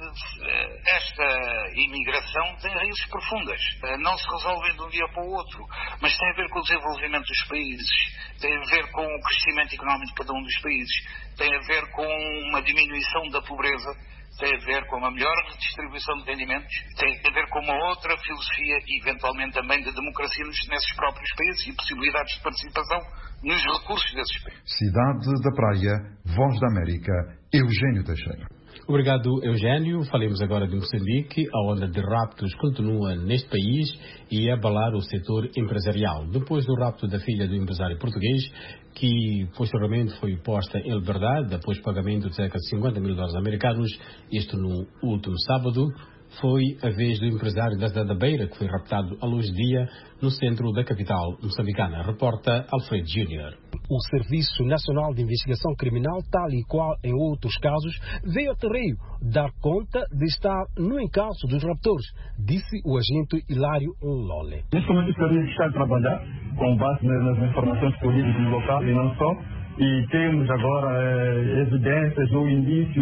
esta imigração tem raízes profundas, não se resolvem de um dia para o outro, mas tem a ver com o desenvolvimento dos países, tem a ver com o crescimento económico de cada um dos países, tem a ver com uma diminuição da pobreza, tem a ver com uma melhor redistribuição de rendimentos, tem a ver com uma outra filosofia e eventualmente também de democracia nesses próprios países e possibilidades de participação nos recursos desses países. Cidade da Praia, Voz da América, Eugênio Teixeira. Obrigado, Eugênio. Falemos agora de Moçambique. A onda de raptos continua neste país e a abalar o setor empresarial. Depois do rapto da filha do empresário português, que posteriormente foi posta em liberdade após pagamento de cerca de $50 mil americanos, isto no último sábado, foi a vez do empresário da cidade da Beira, que foi raptado à luz de dia no centro da capital moçambicana. Reporta Alfredo Júnior. O Serviço Nacional de Investigação Criminal, tal e qual em outros casos, veio ao terreiro dar conta de estar no encalço dos raptores, disse o agente Hilário Lole. Neste momento o serviço está a trabalhar com base nas informações políticas do local e não só, e temos agora evidências ou indícios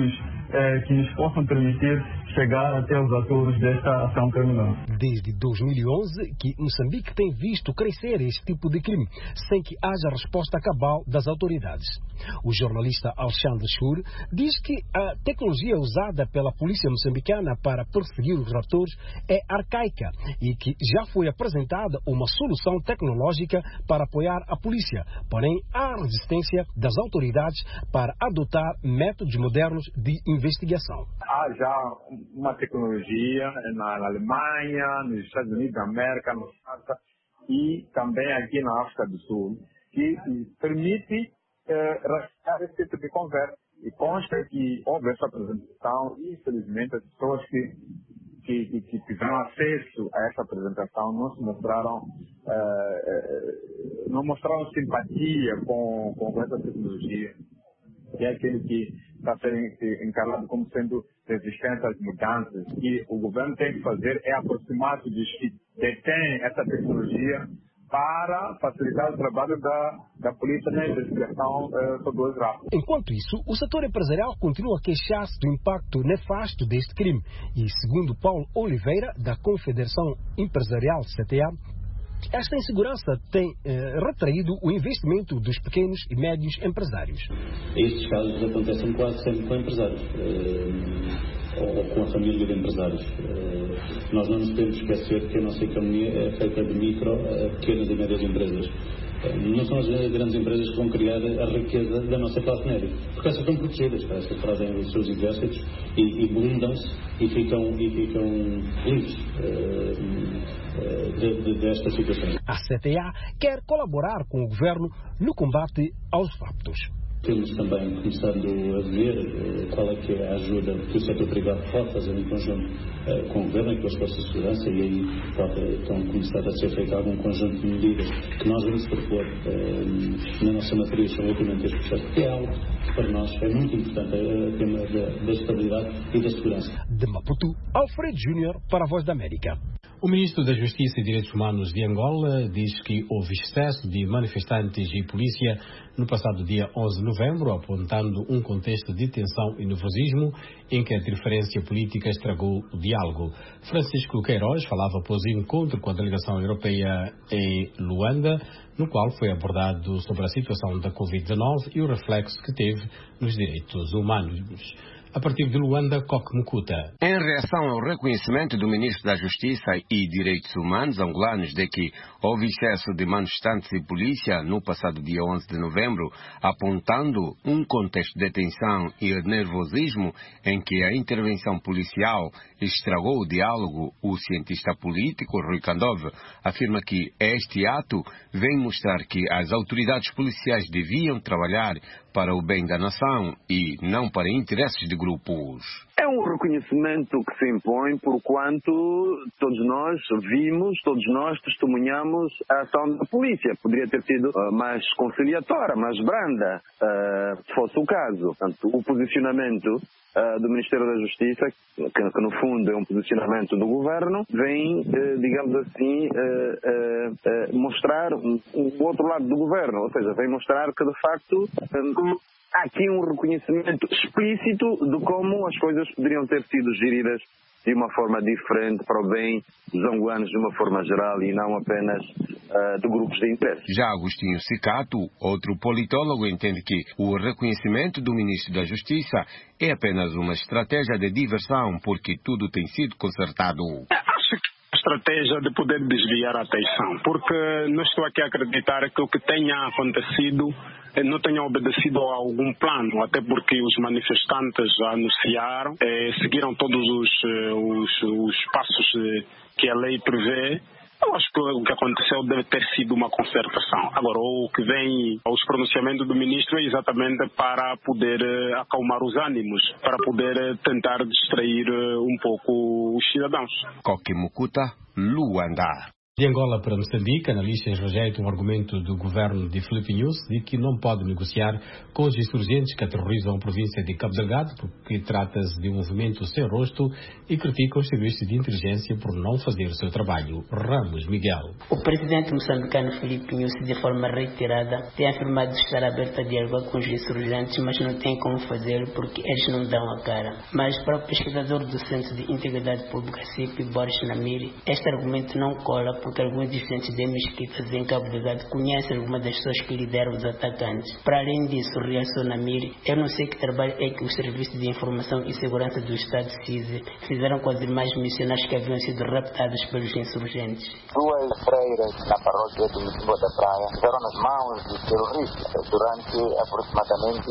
que nos possam permitir chegar até os atores desta ação criminal. Desde 2011 que Moçambique tem visto crescer este tipo de crime, sem que haja resposta cabal das autoridades. O jornalista Alexandre Schur diz que a tecnologia usada pela polícia moçambicana para perseguir os raptores é arcaica e que já foi apresentada uma solução tecnológica para apoiar a polícia, porém há resistência das autoridades para adotar métodos modernos de investigação. Há já uma tecnologia na Alemanha, nos Estados Unidos da América, na França e também aqui na África do Sul, que permite rastrear esse tipo de conversa. E consta que houve essa apresentação e, infelizmente, as pessoas que tiveram acesso a essa apresentação não mostraram simpatia com essa tecnologia, que é aquele que está sendo encarado como sendo resistente às mudanças. E o governo tem que fazer é aproximar-se dos que detêm essa tecnologia para facilitar o trabalho da polícia na investigação sobre os raptos. Enquanto isso, o setor empresarial continua a queixar-se do impacto nefasto deste crime. E, segundo Paulo Oliveira, da Confederação Empresarial CTA, esta insegurança tem retraído o investimento dos pequenos e médios empresários. Estes casos acontecem quase sempre com empresários ou com a família de empresários. Nós não nos podemos esquecer que a nossa economia é feita de micro, pequenas e médias empresas. Não são as grandes empresas que vão criar a riqueza da nossa classe média, porque essas estão protegidas, essas trazem os seus exércitos e blindam-se e ficam livres desta situação. A CTA quer colaborar com o governo no combate aos raptos. Temos também começado a ver qual é que é a ajuda que o setor privado pode fazer em conjunto com o governo e com as forças de segurança, e aí estão começado a ser feito algum conjunto de medidas que nós vamos propor na nossa matriz relativamente a este processo, que é algo que para nós é muito importante, o tema da estabilidade e da segurança. De Maputo, Alfredo Júnior para a Voz da América. O ministro da Justiça e Direitos Humanos de Angola diz que houve excesso de manifestantes e polícia no passado dia 11 de novembro, apontando um contexto de tensão e nervosismo em que a interferência política estragou o diálogo. Francisco Queiroz falava após o encontro com a delegação europeia em Luanda, no qual foi abordado sobre a situação da Covid-19 e o reflexo que teve nos direitos humanos. A partir de Luanda, Coque Mukuta. Em reação ao reconhecimento do Ministro da Justiça e Direitos Humanos angolanos de que houve excesso de manifestantes e polícia no passado dia 11 de novembro, apontando um contexto de tensão e nervosismo em que a intervenção policial estragou o diálogo, o cientista político Rui Kandove afirma que este ato vem mostrar que as autoridades policiais deviam trabalhar para o bem da nação e não para interesses de grupos. É um reconhecimento que se impõe porquanto todos nós vimos, todos nós testemunhamos a ação da polícia. Poderia ter sido mais conciliatória, mais branda, se fosse o caso. Portanto, o posicionamento do Ministério da Justiça, que no fundo é um posicionamento do Governo, vem, digamos assim, mostrar o outro lado do Governo. Ou seja, vem mostrar que, de facto, há aqui um reconhecimento explícito de como as coisas poderiam ter sido geridas de uma forma diferente para o bem dos angolanos de uma forma geral e não apenas de grupos de interesse. Já Agostinho Cicato, outro politólogo, entende que o reconhecimento do Ministro da Justiça é apenas uma estratégia de diversão porque tudo tem sido consertado. Estratégia de poder desviar a atenção, porque não estou aqui a acreditar que o que tenha acontecido não tenha obedecido a algum plano, até porque os manifestantes anunciaram, seguiram todos os passos que a lei prevê. Eu acho que o que aconteceu deve ter sido uma concertação. Agora, o que vem aos pronunciamentos do ministro é exatamente para poder acalmar os ânimos, para poder tentar distrair um pouco os cidadãos. Coque Mukuta, Luanda. De Angola para Moçambique, analistas rejeitam o argumento do governo de Filipe Nyusi de que não pode negociar com os insurgentes que aterrorizam a província de Cabo Delgado, porque trata-se de um movimento sem rosto, e criticam os serviços de inteligência por não fazer o seu trabalho. Ramos Miguel. O presidente moçambicano Filipe Nyusi, de forma reiterada, tem afirmado estar aberto a dialogar com os insurgentes, mas não tem como fazê-lo porque eles não dão a cara. Mas para o pesquisador do Centro de Integridade Pública, CIP, Boris Namiri, este argumento não cola porque alguns dissidentes de mesquitas em Cabo Delgado conhecem algumas das pessoas que lideram os atacantes. Para além disso, reação Namiri, eu não sei que trabalho é que os serviços de informação e segurança do Estado CISE fizeram com as imagens missionárias que haviam sido raptadas pelos insurgentes. Duas freiras na paróquia de Lisboa da Praia ficaram nas mãos dos terroristas durante aproximadamente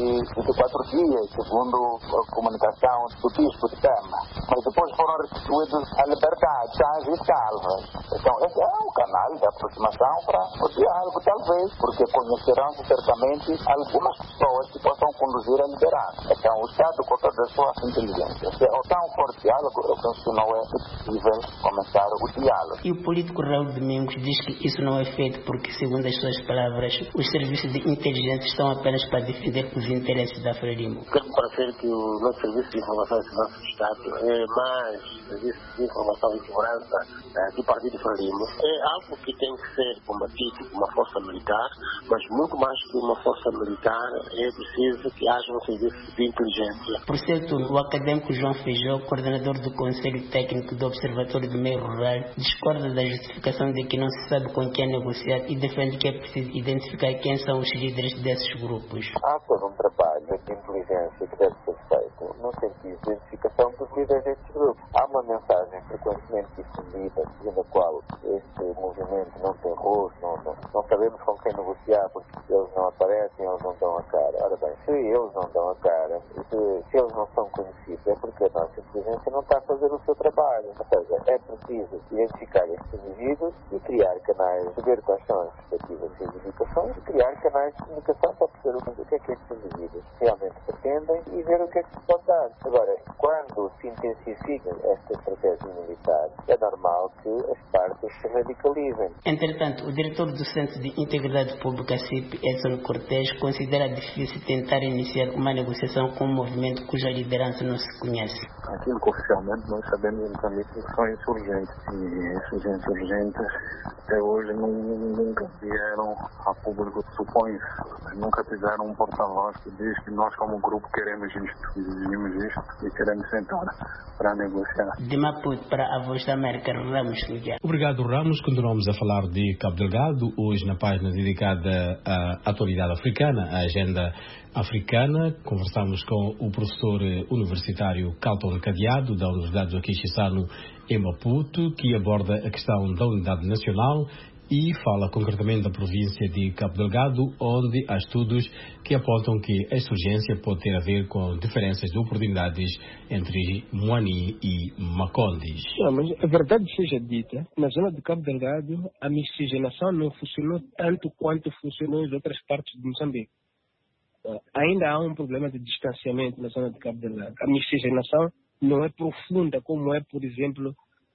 24 dias, segundo a comunicação do bispo de Tema. Mas depois foram restituídos à liberdade, sãs e salvas. Então, esse é um canal de aproximação para o diálogo, talvez, porque conhecerão certamente algumas pessoas que possam conduzir a liderança. Então, o Estado, com toda a sua inteligência, se é tão forte diálogo, eu penso que não é possível começar o diálogo. E o político Raul Domingos diz que isso não é feito porque, segundo as suas palavras, os serviços de inteligência estão apenas para defender os interesses da Frelimo. Quero parecer que o nosso serviço de informação e segurança do Estado é mais serviço de informação e segurança do Partido Frelimo. É algo que tem que ser combatido com uma força militar, mas muito mais que uma força militar, é preciso que haja um serviço de inteligência. Por seu turno, o académico João Feijó, coordenador do Conselho Técnico do Observatório do Meio Rural, discorda da justificação de que não se sabe com quem negociar e defende que é preciso identificar quem são os líderes desses grupos. Há todo um trabalho de inteligência que deve ser feito no sentido de identificação dos líderes destes grupos. Há uma mensagem frequentemente difundida segundo a qual este movimento não tem rosto, não sabemos com quem negociar porque eles não aparecem, eles não dão a cara. Ora bem, se eles não dão a cara, se eles não são conhecidos, é porque a nossa inteligência não está a fazer o seu trabalho. Ou seja, é preciso identificar estes indivíduos e criar canais, saber quais são as respectivas reivindicações e criar canais de comunicação para perceber o que é que estes indivíduos realmente pretendem e ver o que é que se pode dar. Agora, quando se intensifica esta estratégia militar, é normal que as partes se radicalizem. Entretanto, o diretor do Centro de Integridade Pública, CIP, Edson Cortés, considera difícil tentar iniciar uma negociação com um movimento cuja liderança não se conhece. Aquilo que oficialmente nós sabemos em Moçambique que são insurgentes. E esses insurgentes até hoje nunca vieram a público, supõe-se. Nunca tiveram um porta-voz que diz que nós como grupo queremos isto, exigimos isto e queremos sentar para negociar. De Maputo para a Voz da América, Ramos Miguel. Obrigado, Ramos. Continuamos a falar de Cabo Delgado, hoje na página dedicada à atualidade africana, à agenda africana. Conversamos com o professor universitário Calton Cadeado, da Universidade Joaquim Chissano, em Maputo, que aborda a questão da unidade nacional e fala concretamente da província de Cabo Delgado, onde há estudos que apontam que a insurgência pode ter a ver com diferenças de oportunidades entre Moani e Macondes. Não, mas a verdade seja dita, na zona de Cabo Delgado a miscigenação não funcionou tanto quanto funcionou em outras partes de Moçambique. Ainda há um problema de distanciamento na zona de Cabo Delgado. A miscigenação não é profunda como é, por exemplo,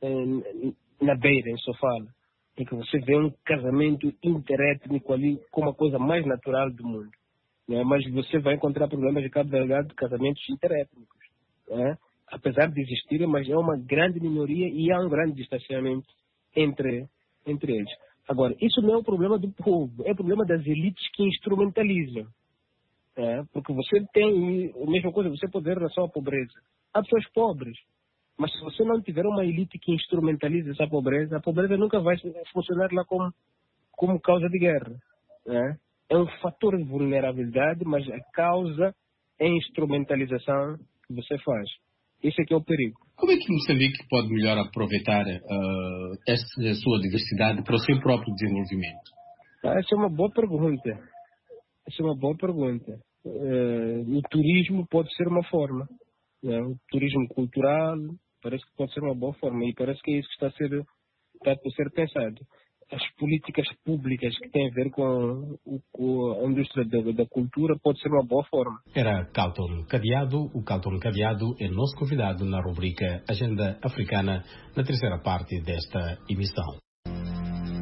na Beira, em Sofala, em que você vê um casamento interétnico ali como a coisa mais natural do mundo. Né? Mas você vai encontrar problemas de Cabo Delgado de casamentos interétnicos. Né? Apesar de existirem, mas é uma grande minoria e há um grande distanciamento entre eles. Agora, isso não é o problema do povo, é o problema das elites que instrumentalizam. Porque você tem a mesma coisa, você pode ver em relação à pobreza. Há pessoas pobres, mas se você não tiver uma elite que instrumentaliza essa pobreza, a pobreza nunca vai funcionar lá como causa de guerra. É um fator de vulnerabilidade, mas a causa é a instrumentalização que você faz. Esse é que é o perigo. Como é que Moçambique pode melhor aproveitar essa sua diversidade para o seu próprio desenvolvimento? Essa é uma boa pergunta. O turismo pode ser uma forma. O turismo cultural parece que pode ser uma boa forma e parece que é isso que está a ser pensado. As políticas públicas que têm a ver com a indústria da cultura pode ser uma boa forma. Era Calton Cadeado. O Calton Cadeado é nosso convidado na rubrica Agenda Africana, na terceira parte desta emissão.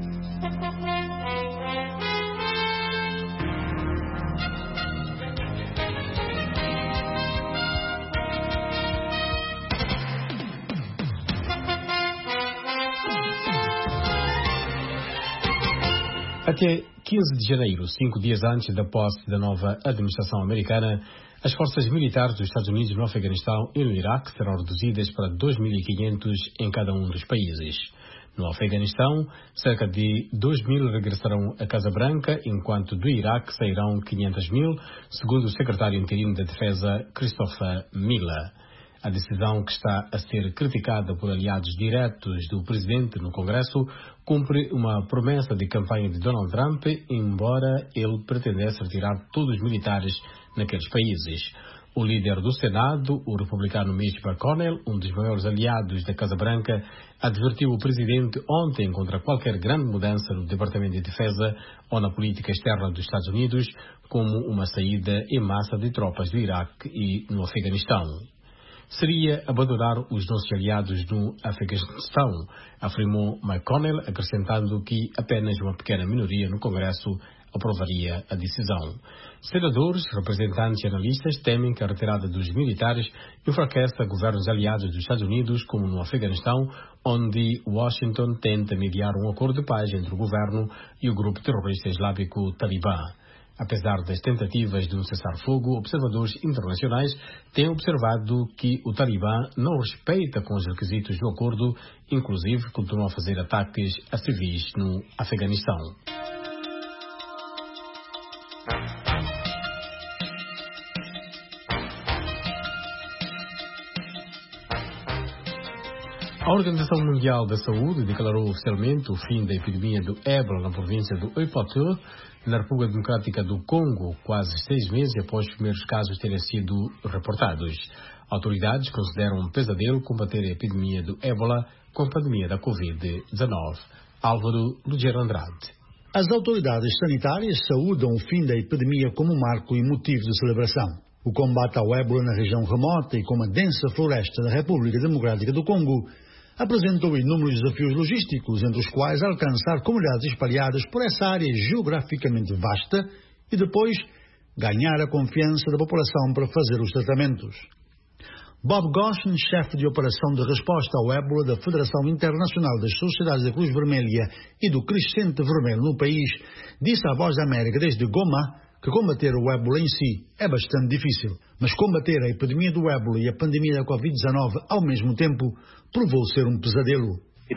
Até 15 de janeiro, 5 dias antes da posse da nova administração americana, as forças militares dos Estados Unidos no Afeganistão e no Iraque serão reduzidas para 2.500 em cada um dos países. No Afeganistão, cerca de 2.000 regressarão à Casa Branca, enquanto do Iraque sairão 500.000, segundo o secretário interino da Defesa, Christopher Miller. A decisão, que está a ser criticada por aliados diretos do presidente no Congresso, cumpre uma promessa de campanha de Donald Trump, embora ele pretendesse retirar todos os militares naqueles países. O líder do Senado, o republicano Mitch McConnell, um dos maiores aliados da Casa Branca, advertiu o presidente ontem contra qualquer grande mudança no Departamento de Defesa ou na política externa dos Estados Unidos, como uma saída em massa de tropas do Iraque e no Afeganistão. Seria abandonar os nossos aliados no Afeganistão, afirmou McConnell, acrescentando que apenas uma pequena minoria no Congresso aprovaria a decisão. Senadores, representantes e analistas temem que a retirada dos militares enfraqueça governos aliados dos Estados Unidos, como no Afeganistão, onde Washington tenta mediar um acordo de paz entre o governo e o grupo terrorista islâmico Talibã. Apesar das tentativas de um cessar-fogo, observadores internacionais têm observado que o Talibã não respeita com os requisitos do acordo, inclusive continua a fazer ataques a civis no Afeganistão. A Organização Mundial da Saúde declarou oficialmente o fim da epidemia do ébola na província do Equateur, na República Democrática do Congo, quase 6 meses após os primeiros casos terem sido reportados. Autoridades consideram um pesadelo combater a epidemia do ébola com a pandemia da Covid-19. Álvaro Lugero Andrade. As autoridades sanitárias saúdam o fim da epidemia como marco e motivo de celebração. O combate ao ébola na região remota e com a densa floresta da República Democrática do Congo apresentou inúmeros desafios logísticos, entre os quais alcançar comunidades espalhadas por essa área geograficamente vasta e depois ganhar a confiança da população para fazer os tratamentos. Bob Goshen, chefe de operação de resposta ao ébola da Federação Internacional das Sociedades da Cruz Vermelha e do Crescente Vermelho no país, disse à Voz da América desde Goma que combater o ébola em si é bastante difícil, mas combater a epidemia do ébola e a pandemia da Covid-19 ao mesmo tempo provou ser um pesadelo.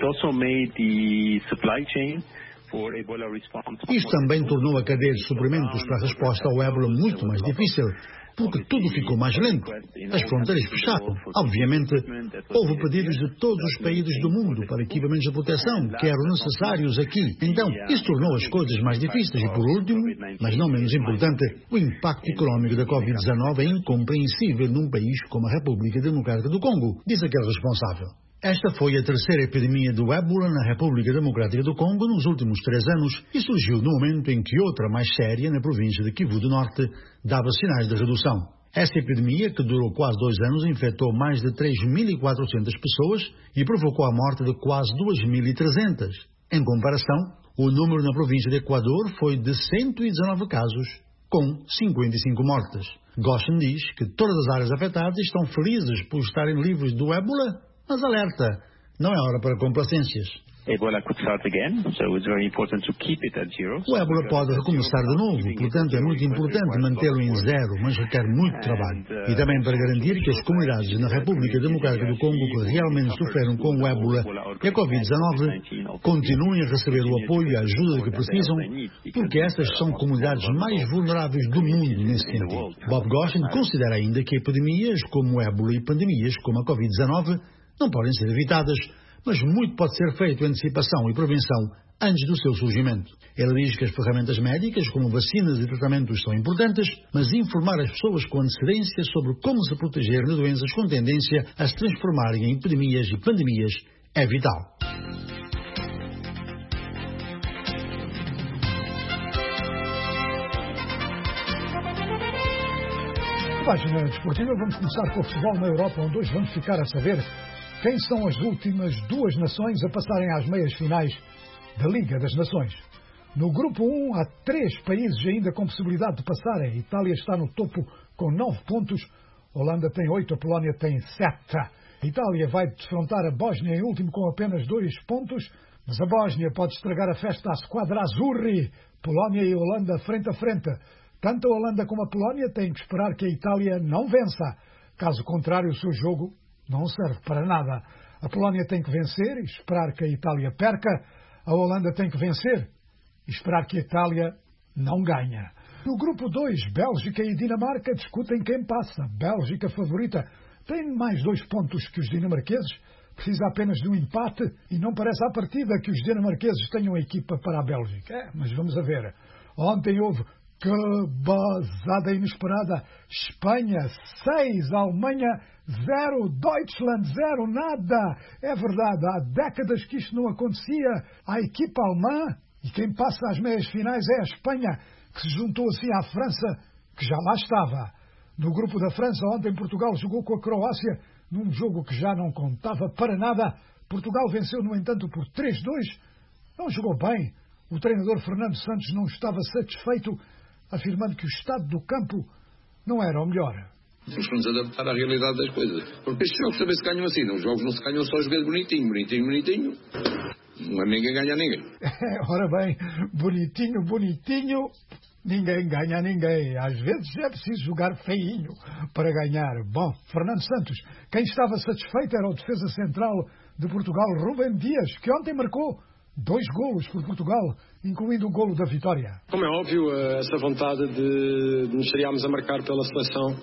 Isto também tornou a cadeia de suprimentos para a resposta ao ébola muito mais difícil, porque tudo ficou mais lento. As fronteiras fecharam. Obviamente, houve pedidos de todos os países do mundo para equipamentos de proteção que eram necessários aqui. Então, isso tornou as coisas mais difíceis. E, por último, mas não menos importante, o impacto económico da Covid-19 é incompreensível num país como a República Democrática do Congo, diz aquele responsável. Esta foi a terceira epidemia do ébola na República Democrática do Congo nos últimos 3 anos e surgiu no momento em que outra mais séria na província de Kivu do Norte dava sinais de redução. Essa epidemia, que durou quase 2 anos, infectou mais de 3.400 pessoas e provocou a morte de quase 2.300. Em comparação, o número na província de Equador foi de 119 casos, com 55 mortes. Goshen diz que todas as áreas afetadas estão felizes por estarem livres do ébola, mas alerta, não é hora para complacências. O ébola pode recomeçar de novo, portanto é muito importante mantê-lo em zero, mas requer muito trabalho. E também para garantir que as comunidades na República Democrática do Congo que realmente sofreram com o ébola e a Covid-19 continuem a receber o apoio e a ajuda que precisam, porque essas são comunidades mais vulneráveis do mundo nesse sentido. Bob Goshen considera ainda que epidemias como o ébola e pandemias como a Covid-19 não podem ser evitadas, mas muito pode ser feito em antecipação e prevenção antes do seu surgimento. Ele diz que as ferramentas médicas, como vacinas e tratamentos, são importantes, mas informar as pessoas com antecedência sobre como se proteger de doenças com tendência a se transformarem em epidemias e pandemias é vital. Página desportiva, vamos começar com o futebol na Europa, onde hoje vamos ficar a saber quem são as últimas 2 nações a passarem às meias finais da Liga das Nações. No grupo 1 há 3 países ainda com possibilidade de passarem. A Itália está no topo com 9 pontos, a Holanda tem 8, a Polónia tem 7. A Itália vai defrontar a Bósnia em último com apenas 2 pontos, mas a Bósnia pode estragar a festa à Squadra Azzurri. Polónia e Holanda frente a frente. Tanto a Holanda como a Polónia têm que esperar que a Itália não vença. Caso contrário, o seu jogo não serve para nada. A Polónia tem que vencer e esperar que a Itália perca. A Holanda tem que vencer e esperar que a Itália não ganhe. No grupo 2, Bélgica e Dinamarca discutem quem passa. Bélgica favorita tem mais 2 pontos que os dinamarqueses. Precisa apenas de um empate e não parece à partida que os dinamarqueses tenham a equipa para a Bélgica. Mas vamos a ver. Ontem houve que basada inesperada. Espanha 6, Alemanha 0, Deutschland 0, nada. É verdade, há décadas que isto não acontecia. A equipa alemã, e quem passa às meias finais é a Espanha, que se juntou assim à França, que já lá estava. No grupo da França, ontem Portugal jogou com a Croácia, num jogo que já não contava para nada. Portugal venceu, no entanto, por 3-2. Não jogou bem. O treinador Fernando Santos não estava satisfeito, afirmando que o estado do campo não era o melhor. Temos que nos adaptar à realidade das coisas. Porque estes jogos também se ganham assim. Os jogos não se ganham só jogando bonitinho. Bonitinho. Não é ninguém ganha a ninguém. Ora bem, bonitinho. Ninguém ganha a ninguém. Às vezes é preciso jogar feinho para ganhar. Bom, Fernando Santos, quem estava satisfeito era o defesa central de Portugal, Rubem Dias, que ontem marcou 2 golos por Portugal, incluindo o golo da vitória. Como é óbvio, essa vontade de nos estaríamos a marcar pela seleção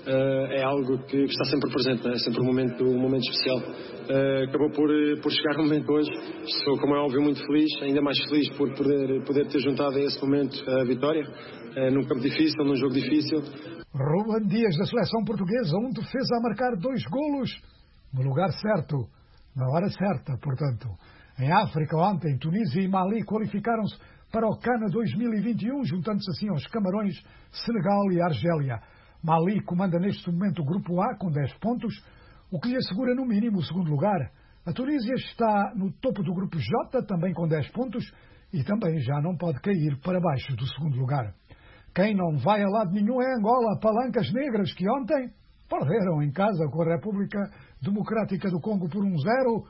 é algo que está sempre presente, é sempre um momento especial. Acabou por chegar o momento hoje. Estou, como é óbvio, muito feliz, ainda mais feliz por poder ter juntado a esse momento a vitória, num campo difícil, num jogo difícil. Rubem Dias, da seleção portuguesa, um defesa a marcar 2 golos no lugar certo, na hora certa, portanto. Em África, ontem, Tunísia e Mali qualificaram-se para o CAN 2021, juntando-se assim aos Camarões, Senegal e Argélia. Mali comanda neste momento o Grupo A com 10 pontos, o que lhe assegura no mínimo o segundo lugar. A Tunísia está no topo do Grupo J, também com 10 pontos, e também já não pode cair para baixo do segundo lugar. Quem não vai a lado nenhum é Angola, Palancas Negras, que ontem perderam em casa com a República Democrática do Congo por 1-0.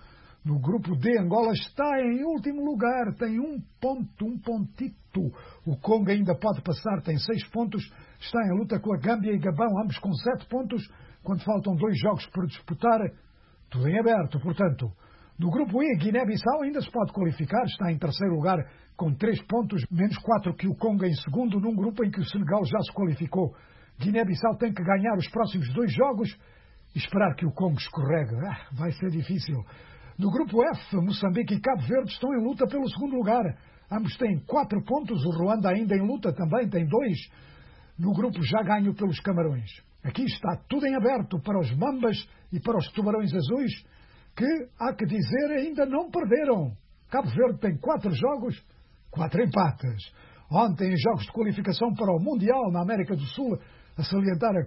No grupo D, Angola está em último lugar, tem 1 ponto, 1 pontito. O Congo ainda pode passar, tem 6 pontos, está em luta com a Gâmbia e Gabão, ambos com 7 pontos, quando faltam 2 jogos por disputar, tudo em aberto, portanto. No grupo E, Guiné-Bissau ainda se pode qualificar, está em terceiro lugar com 3 pontos, menos 4 que o Congo em segundo, num grupo em que o Senegal já se qualificou. Guiné-Bissau tem que ganhar os próximos 2 jogos e esperar que o Congo escorregue. Vai ser difícil. No grupo F, Moçambique e Cabo Verde estão em luta pelo segundo lugar. Ambos têm 4 pontos, o Ruanda ainda em luta também tem 2. No grupo já ganho pelos Camarões. Aqui está tudo em aberto para os Mambas e para os Tubarões Azuis, que, há que dizer, ainda não perderam. Cabo Verde tem 4 jogos, 4 empates. Ontem, em jogos de qualificação para o Mundial na América do Sul, a salientar a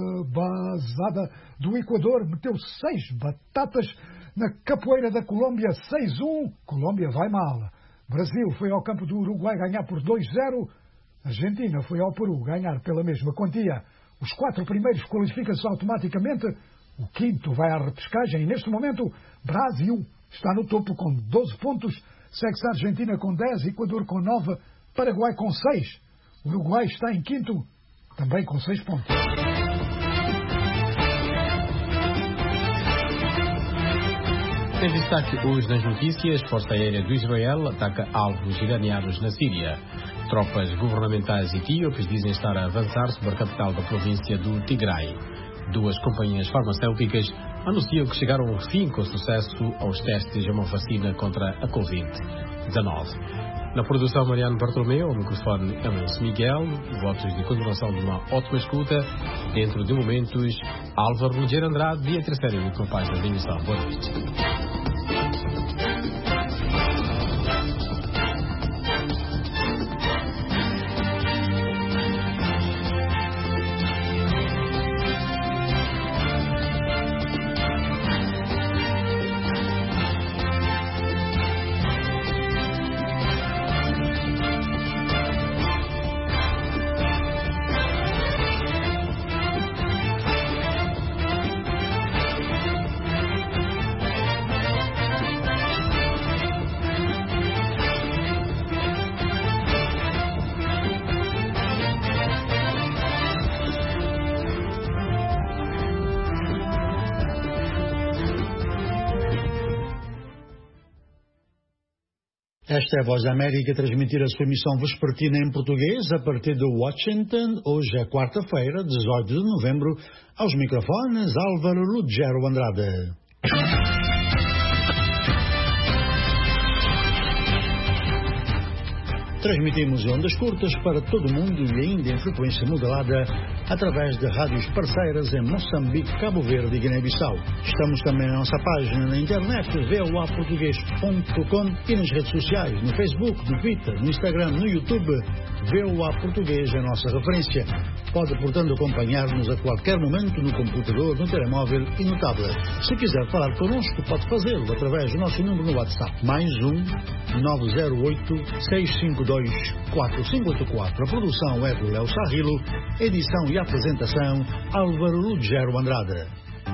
cabazada do Equador, meteu 6 batatas na capoeira da Colômbia, 6-1. Colômbia vai mal. Brasil foi ao campo do Uruguai ganhar por 2-0. Argentina foi ao Peru ganhar pela mesma quantia. Os 4 primeiros qualificam-se automaticamente. O 5º vai à repescagem e, neste momento, Brasil está no topo com 12 pontos. Segue-se a Argentina com 10, Equador com 9, Paraguai com 6. Uruguai está em 5º, também com 6 pontos. Em destaque hoje nas notícias, a Força Aérea do Israel ataca alvos iranianos na Síria. Tropas governamentais etíopes dizem estar a avançar sobre a capital da província do Tigray. 2 companhias farmacêuticas anunciam que chegaram ao fim com sucesso aos testes a uma vacina contra a Covid-19. Na produção, Mariano Bartolomeu, ao microfone Emerson Miguel, votos de continuação de uma ótima escuta. Dentro de momentos, Álvaro Rogério Andrade e a terceira micropágina da emissão. Boa noite. Esta é a Voz da América a transmitir a sua emissão vespertina em português a partir de Washington. Hoje é quarta-feira, 18 de novembro. Aos microfones, Álvaro Lugero Andrade. Transmitimos em ondas curtas para todo o mundo e ainda em frequência modulada através de rádios parceiras em Moçambique, Cabo Verde e Guiné-Bissau. Estamos também na nossa página na internet voaportugues.com e nas redes sociais, no Facebook, no Twitter, no Instagram, no YouTube. VOA Português é a nossa referência. Pode, portanto, acompanhar-nos a qualquer momento no computador, no telemóvel e no tablet. Se quiser falar connosco, pode fazê-lo através do nosso número no WhatsApp. +1 908 652 4584. A produção é do Léo Sarrilo, edição e apresentação Álvaro Lugero Andrade.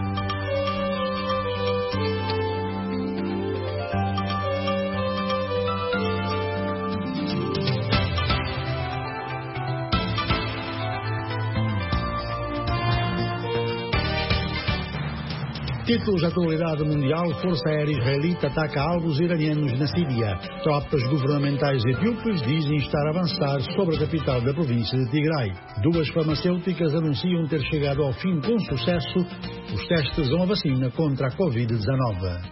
Títulos de atualidade mundial: Força Aérea Israelita ataca alvos iranianos na Síria. Tropas governamentais etíopes dizem estar a avançar sobre a capital da província de Tigray. 2 farmacêuticas anunciam ter chegado ao fim com sucesso os testes a uma vacina contra a Covid-19.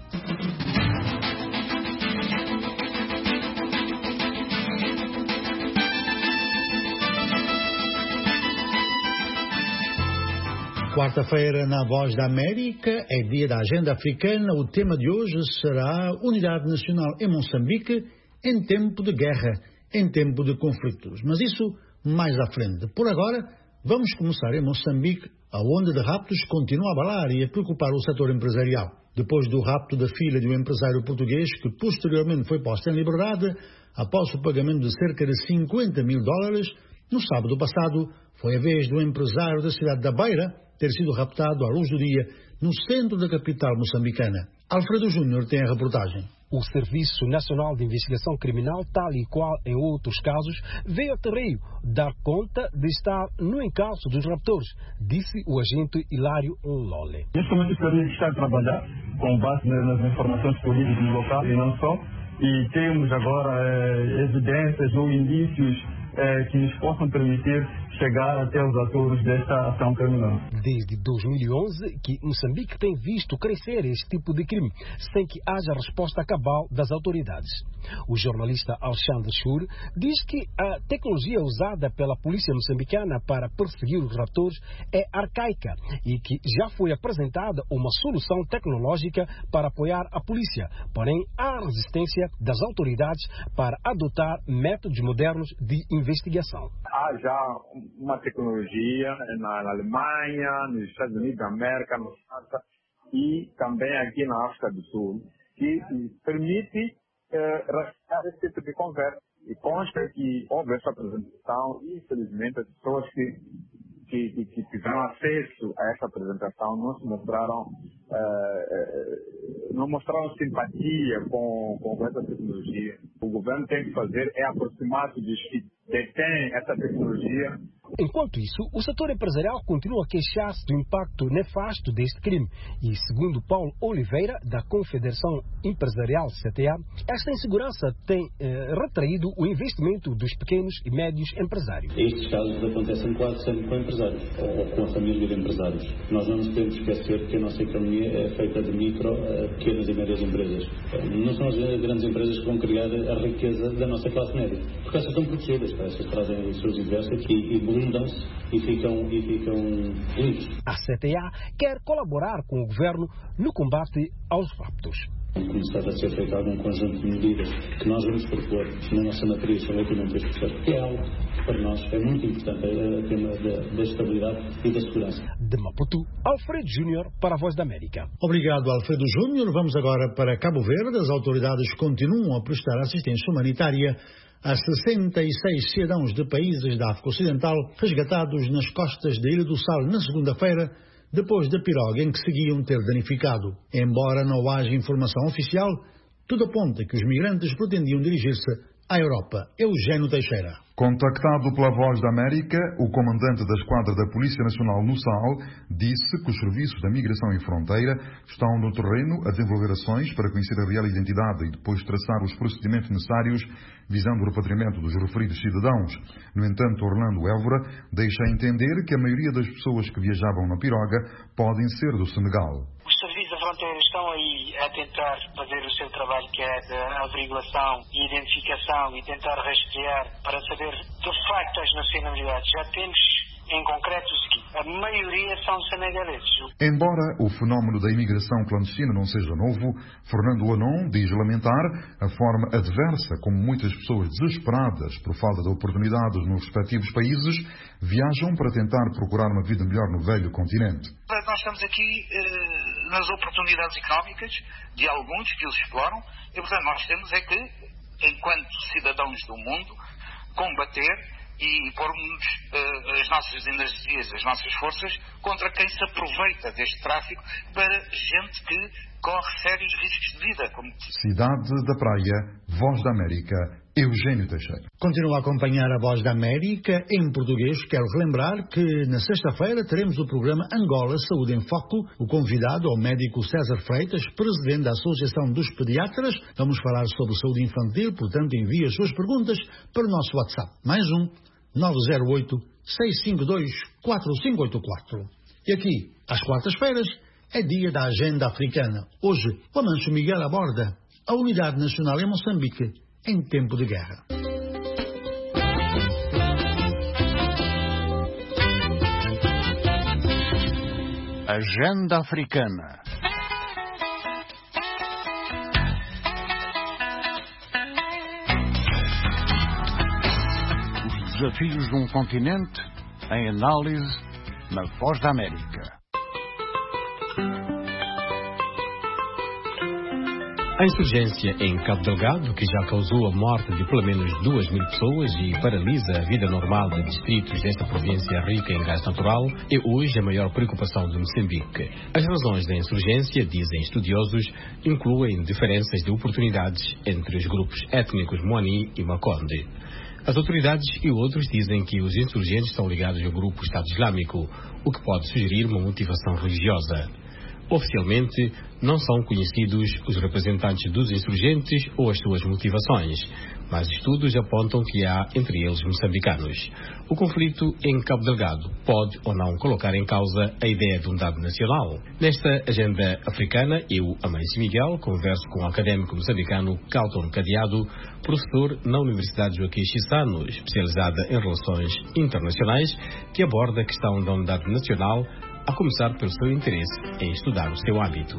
Quarta-feira, na Voz da América, é dia da Agenda Africana. O tema de hoje será Unidade Nacional em Moçambique em tempo de guerra, em tempo de conflitos. Mas isso mais à frente. Por agora, vamos começar em Moçambique, a onda de raptos continua a abalar e a preocupar o setor empresarial. Depois do rapto da filha de um empresário português que posteriormente foi posta em liberdade após o pagamento de cerca de $50 mil, no sábado passado foi a vez do empresário da cidade da Beira ter sido raptado à luz do dia no centro da capital moçambicana. Alfredo Júnior tem a reportagem. O Serviço Nacional de Investigação Criminal, tal e qual em outros casos, veio a terreiro dar conta de estar no encalço dos raptores, disse o agente Hilário Lole. Neste momento o Serviço está a trabalhar com base nas informações políticas do local e não só, e temos agora evidências ou indícios que nos possam permitir chegar até os atores desta ação criminal. Desde 2011 que Moçambique tem visto crescer este tipo de crime, sem que haja resposta cabal das autoridades. O jornalista Alexandre Schur diz que a tecnologia usada pela polícia moçambicana para perseguir os raptores é arcaica e que já foi apresentada uma solução tecnológica para apoiar a polícia, porém há resistência das autoridades para adotar métodos modernos de investigação. Há já uma tecnologia na Alemanha, nos Estados Unidos da América, na França e também aqui na África do Sul, que permite rastrear esse tipo de conversa. E consta que houve essa apresentação e, infelizmente, as pessoas que tiveram acesso a essa apresentação não mostraram simpatia com essa tecnologia. O governo tem que fazer é aproximar-se dos que detêm essa tecnologia. Enquanto isso, o setor empresarial continua a queixar-se do impacto nefasto deste crime. E, segundo Paulo Oliveira, da Confederação Empresarial CTA, esta insegurança tem retraído o investimento dos pequenos e médios empresários. Estes casos acontecem quase sempre com empresários ou com a família de empresários. Nós não nos podemos esquecer que a nossa economia é feita de micro, pequenas e médias empresas. Não são as grandes empresas que vão criar a riqueza da nossa classe média, porque essas estão protegidas, essas trazem os seus impostos e blindam-se e ficam livres. A CTA quer colaborar com o governo no combate aos raptos. Começar a ser feito algum conjunto de medidas que nós vamos propor na nossa matriz relativamente a este processo, que é algo que para nós é muito importante, o tema da estabilidade e da segurança. De Maputo, Alfredo Júnior para a Voz da América. Obrigado, Alfredo Júnior. Vamos agora para Cabo Verde. As autoridades continuam a prestar assistência humanitária a 66 cidadãos de países da África Ocidental resgatados nas costas da Ilha do Sal na segunda-feira, depois da piroga em que seguiam ter danificado. Embora não haja informação oficial, tudo aponta que os migrantes pretendiam dirigir-se à Europa. Eugênio Teixeira. Contactado pela Voz da América, o comandante da Esquadra da Polícia Nacional no SAL disse que os serviços da Migração e Fronteira estão no terreno a desenvolver ações para conhecer a real identidade e depois traçar os procedimentos necessários visando o repatriamento dos referidos cidadãos. No entanto, Orlando Évora deixa entender que a maioria das pessoas que viajavam na piroga podem ser do Senegal. Os serviços da fronteira estão aí a tentar fazer o seu trabalho, que é de averiguação e identificação, e tentar rastrear para saber de facto as nacionalidades. Já temos em concreto o seguinte: a maioria são senegaleses. Embora o fenómeno da imigração clandestina não seja novo, Fernando Anon diz lamentar a forma adversa como muitas pessoas desesperadas por falta de oportunidades nos respectivos países viajam para tentar procurar uma vida melhor no velho continente. Nós estamos aqui nas oportunidades económicas de alguns que os exploram e, portanto, nós temos é que, enquanto cidadãos do mundo, combater e pormos as nossas energias, as nossas forças contra quem se aproveita deste tráfico para gente que corre sérios riscos de vida. Cidade da Praia, Voz da América, Eugênio Teixeira. Continua a acompanhar a Voz da América em português. Quero relembrar que na sexta-feira teremos o programa Angola Saúde em Foco. O convidado é o médico César Freitas, presidente da Associação dos Pediatras. Vamos falar sobre saúde infantil, portanto envie as suas perguntas para o nosso WhatsApp. Mais 908-652-4584. E aqui, às quartas-feiras, é dia da Agenda Africana. Hoje, o Amancio Miguel aborda a unidade nacional em Moçambique em tempo de guerra. Agenda Africana. Os desafios de um continente em análise na Voz da América. A insurgência em Cabo Delgado, que já causou a morte de pelo menos 2.000 pessoas e paralisa a vida normal de distritos desta província rica em gás natural, é hoje a maior preocupação de Moçambique. As razões da insurgência, dizem estudiosos, incluem diferenças de oportunidades entre os grupos étnicos Moani e Makonde. As autoridades e outros dizem que os insurgentes estão ligados ao grupo Estado Islâmico, o que pode sugerir uma motivação religiosa. Oficialmente, não são conhecidos os representantes dos insurgentes ou as suas motivações, mas estudos apontam que há entre eles moçambicanos. O conflito em Cabo Delgado pode ou não colocar em causa a ideia de unidade nacional. Nesta agenda africana, eu, Amancio Miguel, converso com o académico moçambicano Calton Cadeado, professor na Universidade Joaquim Chissano, especializada em relações internacionais, que aborda a questão da unidade nacional, a começar pelo seu interesse em estudar o seu hábito.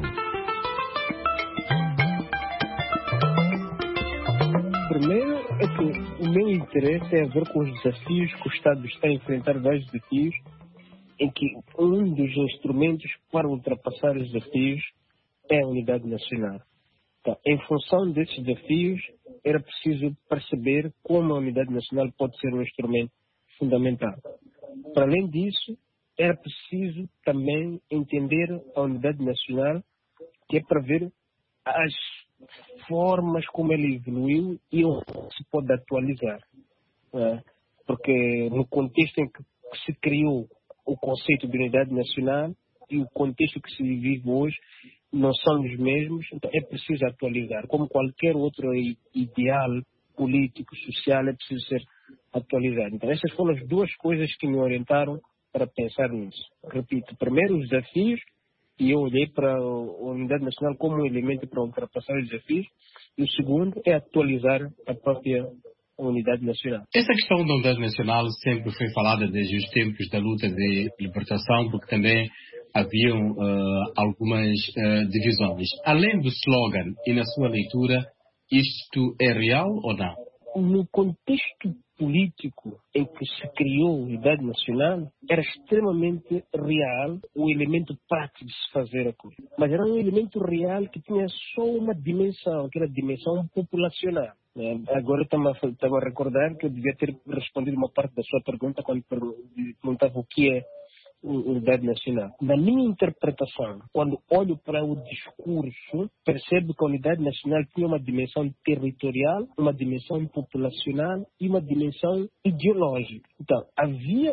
Primeiro é que o meu interesse é a ver com os desafios que o Estado está a enfrentar, vários desafios, em que um dos instrumentos para ultrapassar os desafios é a unidade nacional. Então, em função desses desafios, era preciso perceber como a unidade nacional pode ser um instrumento fundamental. Para além disso, era preciso também entender a unidade nacional, que é para ver as formas como ele evoluiu e o que se pode atualizar. Porque no contexto em que se criou o conceito de unidade nacional e o contexto que se vive hoje não são os mesmos, então é preciso atualizar. Como qualquer outro ideal político, social, é preciso ser atualizado. Então essas foram as duas coisas que me orientaram para pensar nisso. Repito, primeiro os desafios, e eu olhei para a unidade nacional como um elemento para ultrapassar os desafios, e o segundo é atualizar a própria unidade nacional. Essa questão da unidade nacional sempre foi falada desde os tempos da luta de libertação, porque também haviam algumas divisões. Além do slogan e na sua leitura, isto é real ou não? No contexto político em que se criou a unidade nacional, era extremamente real o elemento prático de se fazer a coisa. Mas era um elemento real que tinha só uma dimensão, que era a dimensão populacional. Agora estava a recordar que eu devia ter respondido uma parte da sua pergunta quando perguntava o que é unidade nacional. Na minha interpretação, quando olho para o discurso, percebo que a unidade nacional tinha uma dimensão territorial, uma dimensão populacional e uma dimensão ideológica. Então, havia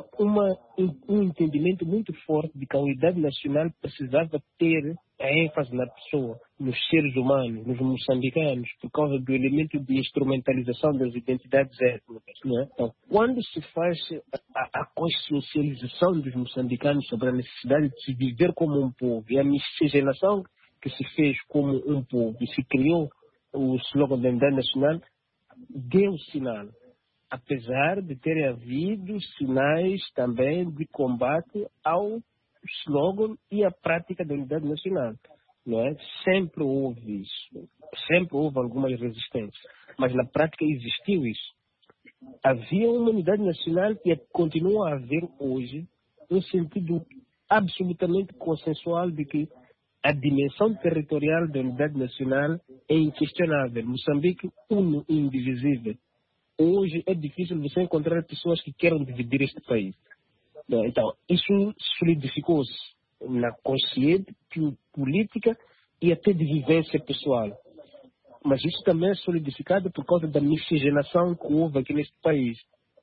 um entendimento muito forte de que a unidade nacional precisava ter a ênfase na pessoa, nos seres humanos, nos moçambicanos, por causa do elemento de instrumentalização das identidades étnicas. Não é? Então, quando se faz a consciencialização dos moçambicanos sobre a necessidade de se viver como um povo e a miscigenação que se fez como um povo e se criou o slogan da unidade nacional, deu sinal. Apesar de terem havido sinais também de combate ao slogan e a prática da unidade nacional. Não é? Sempre houve isso. Sempre houve algumas resistências. Mas na prática existiu isso. Havia uma unidade nacional e continua a haver hoje um sentido absolutamente consensual de que a dimensão territorial da unidade nacional é inquestionável. Moçambique, uno e indivisível. Hoje é difícil você encontrar pessoas que queiram dividir este país. Então, isso solidificou-se na consciência política e até de vivência pessoal. Mas isso também é solidificado por causa da miscigenação que houve aqui neste país.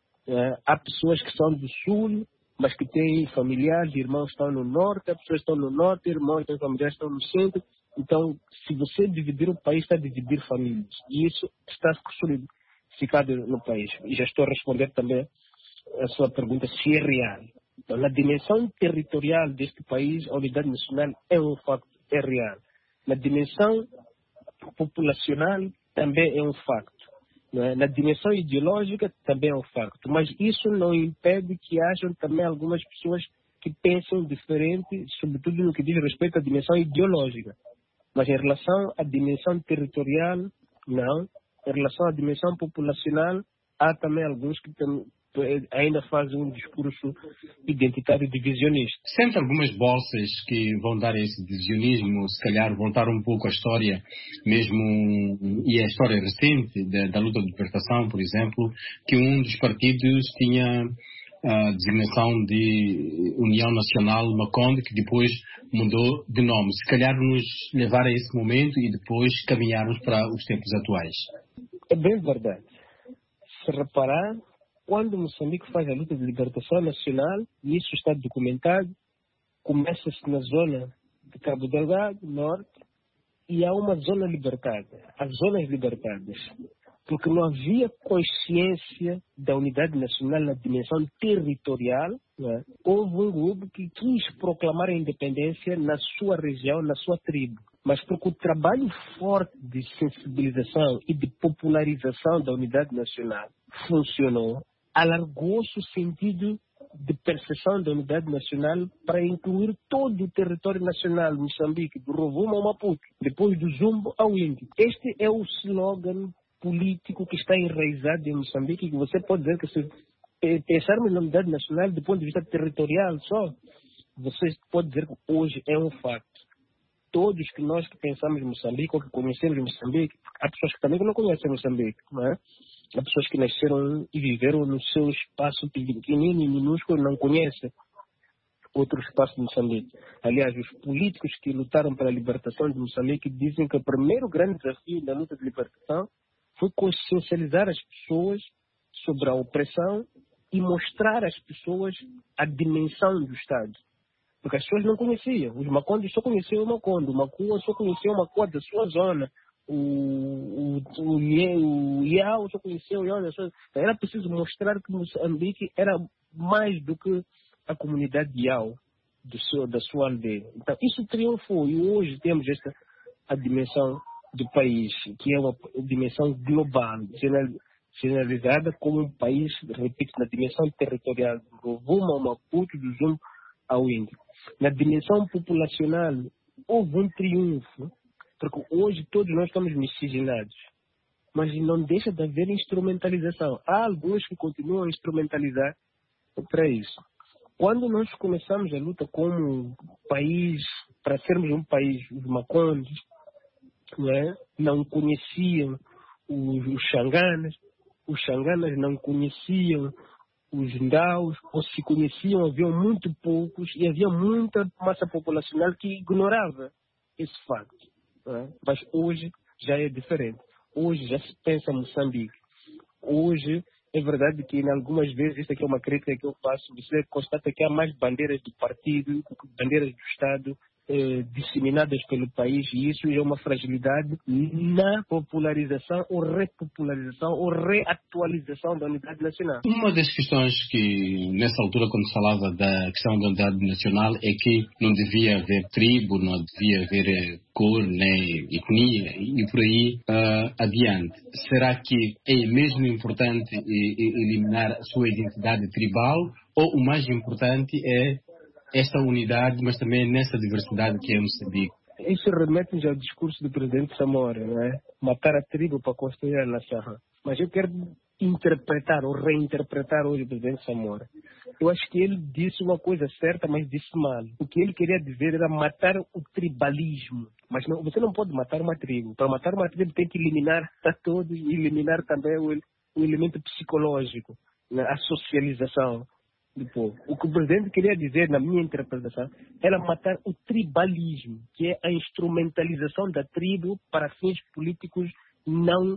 Há pessoas que são do sul, mas que têm familiares, irmãos que estão no norte, há pessoas que estão no norte, irmãos que têm familiares que estão no centro. Então, se você dividir o país, está a dividir famílias. E isso está solidificado no país. E já estou a responder também a sua pergunta se é real. Então, na dimensão territorial deste país, a unidade nacional é um facto, é real. Na dimensão populacional também é um facto. Não é? Na dimensão ideológica também é um facto. Mas isso não impede que hajam também algumas pessoas que pensam diferente, sobretudo no que diz respeito à dimensão ideológica. Mas em relação à dimensão territorial, não. Em relação à dimensão populacional, há também alguns que ainda fazem um discurso identitário divisionista. Sente algumas bolsas que vão dar esse divisionismo, se calhar voltar um pouco à história mesmo, e a história recente da luta de libertação, por exemplo, que um dos partidos tinha a designação de União Nacional Maconde, que depois mudou de nome. Se calhar nos levar a esse momento e depois caminharmos para os tempos atuais. É bem verdade. Se reparar, quando Moçambique faz a luta de libertação nacional, e isso está documentado, começa-se na zona de Cabo Delgado, norte, e há uma zona libertada, as zonas libertadas, porque não havia consciência da unidade nacional na dimensão territorial. Né? Houve um grupo que quis proclamar a independência na sua região, na sua tribo. Mas porque o trabalho forte de sensibilização e de popularização da unidade nacional funcionou, alargou-se o sentido de percepção da unidade nacional para incluir todo o território nacional, Moçambique, do Rovuma ao Maputo, depois do Zumbo ao Índio. Este é o slogan político que está enraizado em Moçambique, que você pode dizer que se pensarmos na unidade nacional do ponto de vista territorial só, você pode dizer que hoje é um facto. Todos que nós que pensamos em Moçambique ou que conhecemos Moçambique, há pessoas que também não conhecem Moçambique, não é? Há pessoas que nasceram e viveram no seu espaço pequenino e minúsculo e não conhecem outro espaço de Moçambique. Aliás, os políticos que lutaram pela libertação de Moçambique dizem que o primeiro grande desafio da luta de libertação foi consciencializar as pessoas sobre a opressão e mostrar às pessoas a dimensão do Estado. Porque as pessoas não conheciam. Os Macondes só conheciam o Macondo. O Macua só conhecia o Macua da sua zona. O Iau só conhecia o Iau da sua zona. Era preciso mostrar que Moçambique era mais do que a comunidade Iau da sua aldeia. Então, isso triunfou. E hoje temos a dimensão do país, que é uma dimensão global, generalizada como um país, repito, na dimensão territorial, do Rovuma ao Maputo, do Zumbo ao Índio. Na dimensão populacional, houve um triunfo, porque hoje todos nós estamos miscigenados, mas não deixa de haver instrumentalização. Há alguns que continuam a instrumentalizar para isso. Quando nós começamos a luta como país, para sermos um país, os Macondes, não conheciam os Xanganas não conheciam os NDAOs, ou se conheciam, haviam muito poucos e havia muita massa populacional que ignorava esse facto. Não é? Mas hoje já é diferente. Hoje já se pensa em Moçambique. Hoje é verdade que, em algumas vezes, isso aqui é uma crítica que eu faço, você constata que há mais bandeiras do partido do que bandeiras do Estado disseminadas pelo país, e isso é uma fragilidade na popularização ou repopularização ou reatualização da unidade nacional. Uma das questões que, nessa altura, quando se falava da questão da unidade nacional, é que não devia haver tribo, não devia haver cor, nem etnia, e por aí adiante. Será que é mesmo importante eliminar a sua identidade tribal, ou o mais importante é esta unidade, mas também nessa diversidade que é Moçambique? Isso remete-nos ao discurso do presidente Samora, não é? Matar a tribo para construir a nação. Mas eu quero interpretar ou reinterpretar hoje o presidente Samora. Eu acho que ele disse uma coisa certa, mas disse mal. O que ele queria dizer era matar o tribalismo. Mas não, você não pode matar uma tribo. Para matar uma tribo tem que eliminar a todos e eliminar também o elemento psicológico, né? A socialização do povo. O que o presidente queria dizer, na minha interpretação, era matar o tribalismo, que é a instrumentalização da tribo para fins políticos não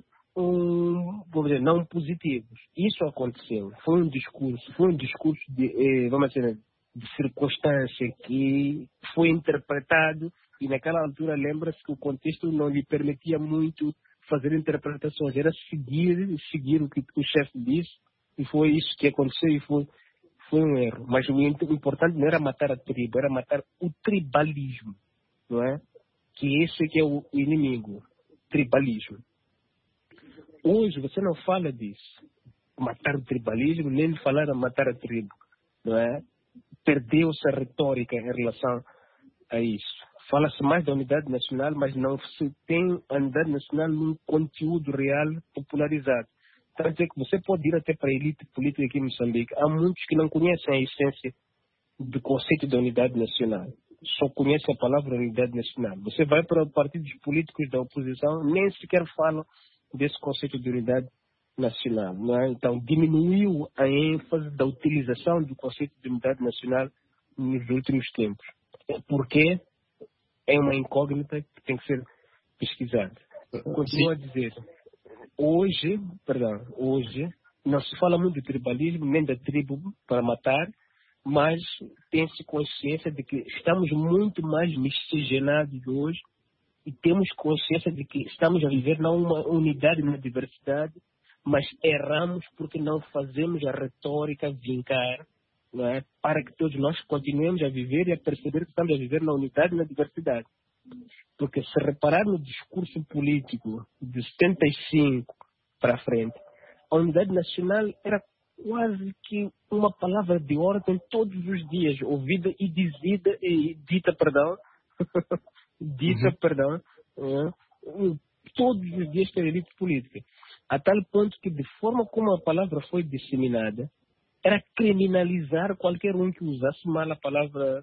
positivos. Isso aconteceu. Foi um discurso de, vamos dizer, de circunstância que foi interpretado, e naquela altura lembra-se que o contexto não lhe permitia muito fazer interpretações. Era seguir o que o chefe disse, e foi isso que aconteceu, e foi um erro. Mas o importante não era matar a tribo, era matar o tribalismo, não é? Que esse que é o inimigo, tribalismo. Hoje você não fala disso, matar o tribalismo, nem falar a matar a tribo, não é? Perdeu-se a retórica em relação a isso. Fala-se mais da unidade nacional, mas não se tem a unidade nacional num conteúdo real popularizado. Quer dizer que você pode ir até para a elite política aqui em Moçambique. Há muitos que não conhecem a essência do conceito da unidade nacional. Só conhecem a palavra unidade nacional. Você vai para partidos políticos da oposição, nem sequer falam desse conceito de unidade nacional. Não é? Então, diminuiu a ênfase da utilização do conceito de unidade nacional nos últimos tempos. Porque é uma incógnita que tem que ser pesquisada. Continuo a dizer... Hoje não se fala muito de tribalismo, nem da tribo para matar, mas tem-se consciência de que estamos muito mais miscigenados hoje e temos consciência de que estamos a viver não uma unidade na diversidade, mas erramos porque não fazemos a retórica vincar, não é? Para que todos nós continuemos a viver e a perceber que estamos a viver na unidade e na diversidade. Porque se reparar no discurso político de 75 para frente, a unidade nacional era quase que uma palavra de ordem todos os dias, ouvida e dita, todos os dias pela elite política. A tal ponto que, de forma como a palavra foi disseminada, era criminalizar qualquer um que usasse mal a palavra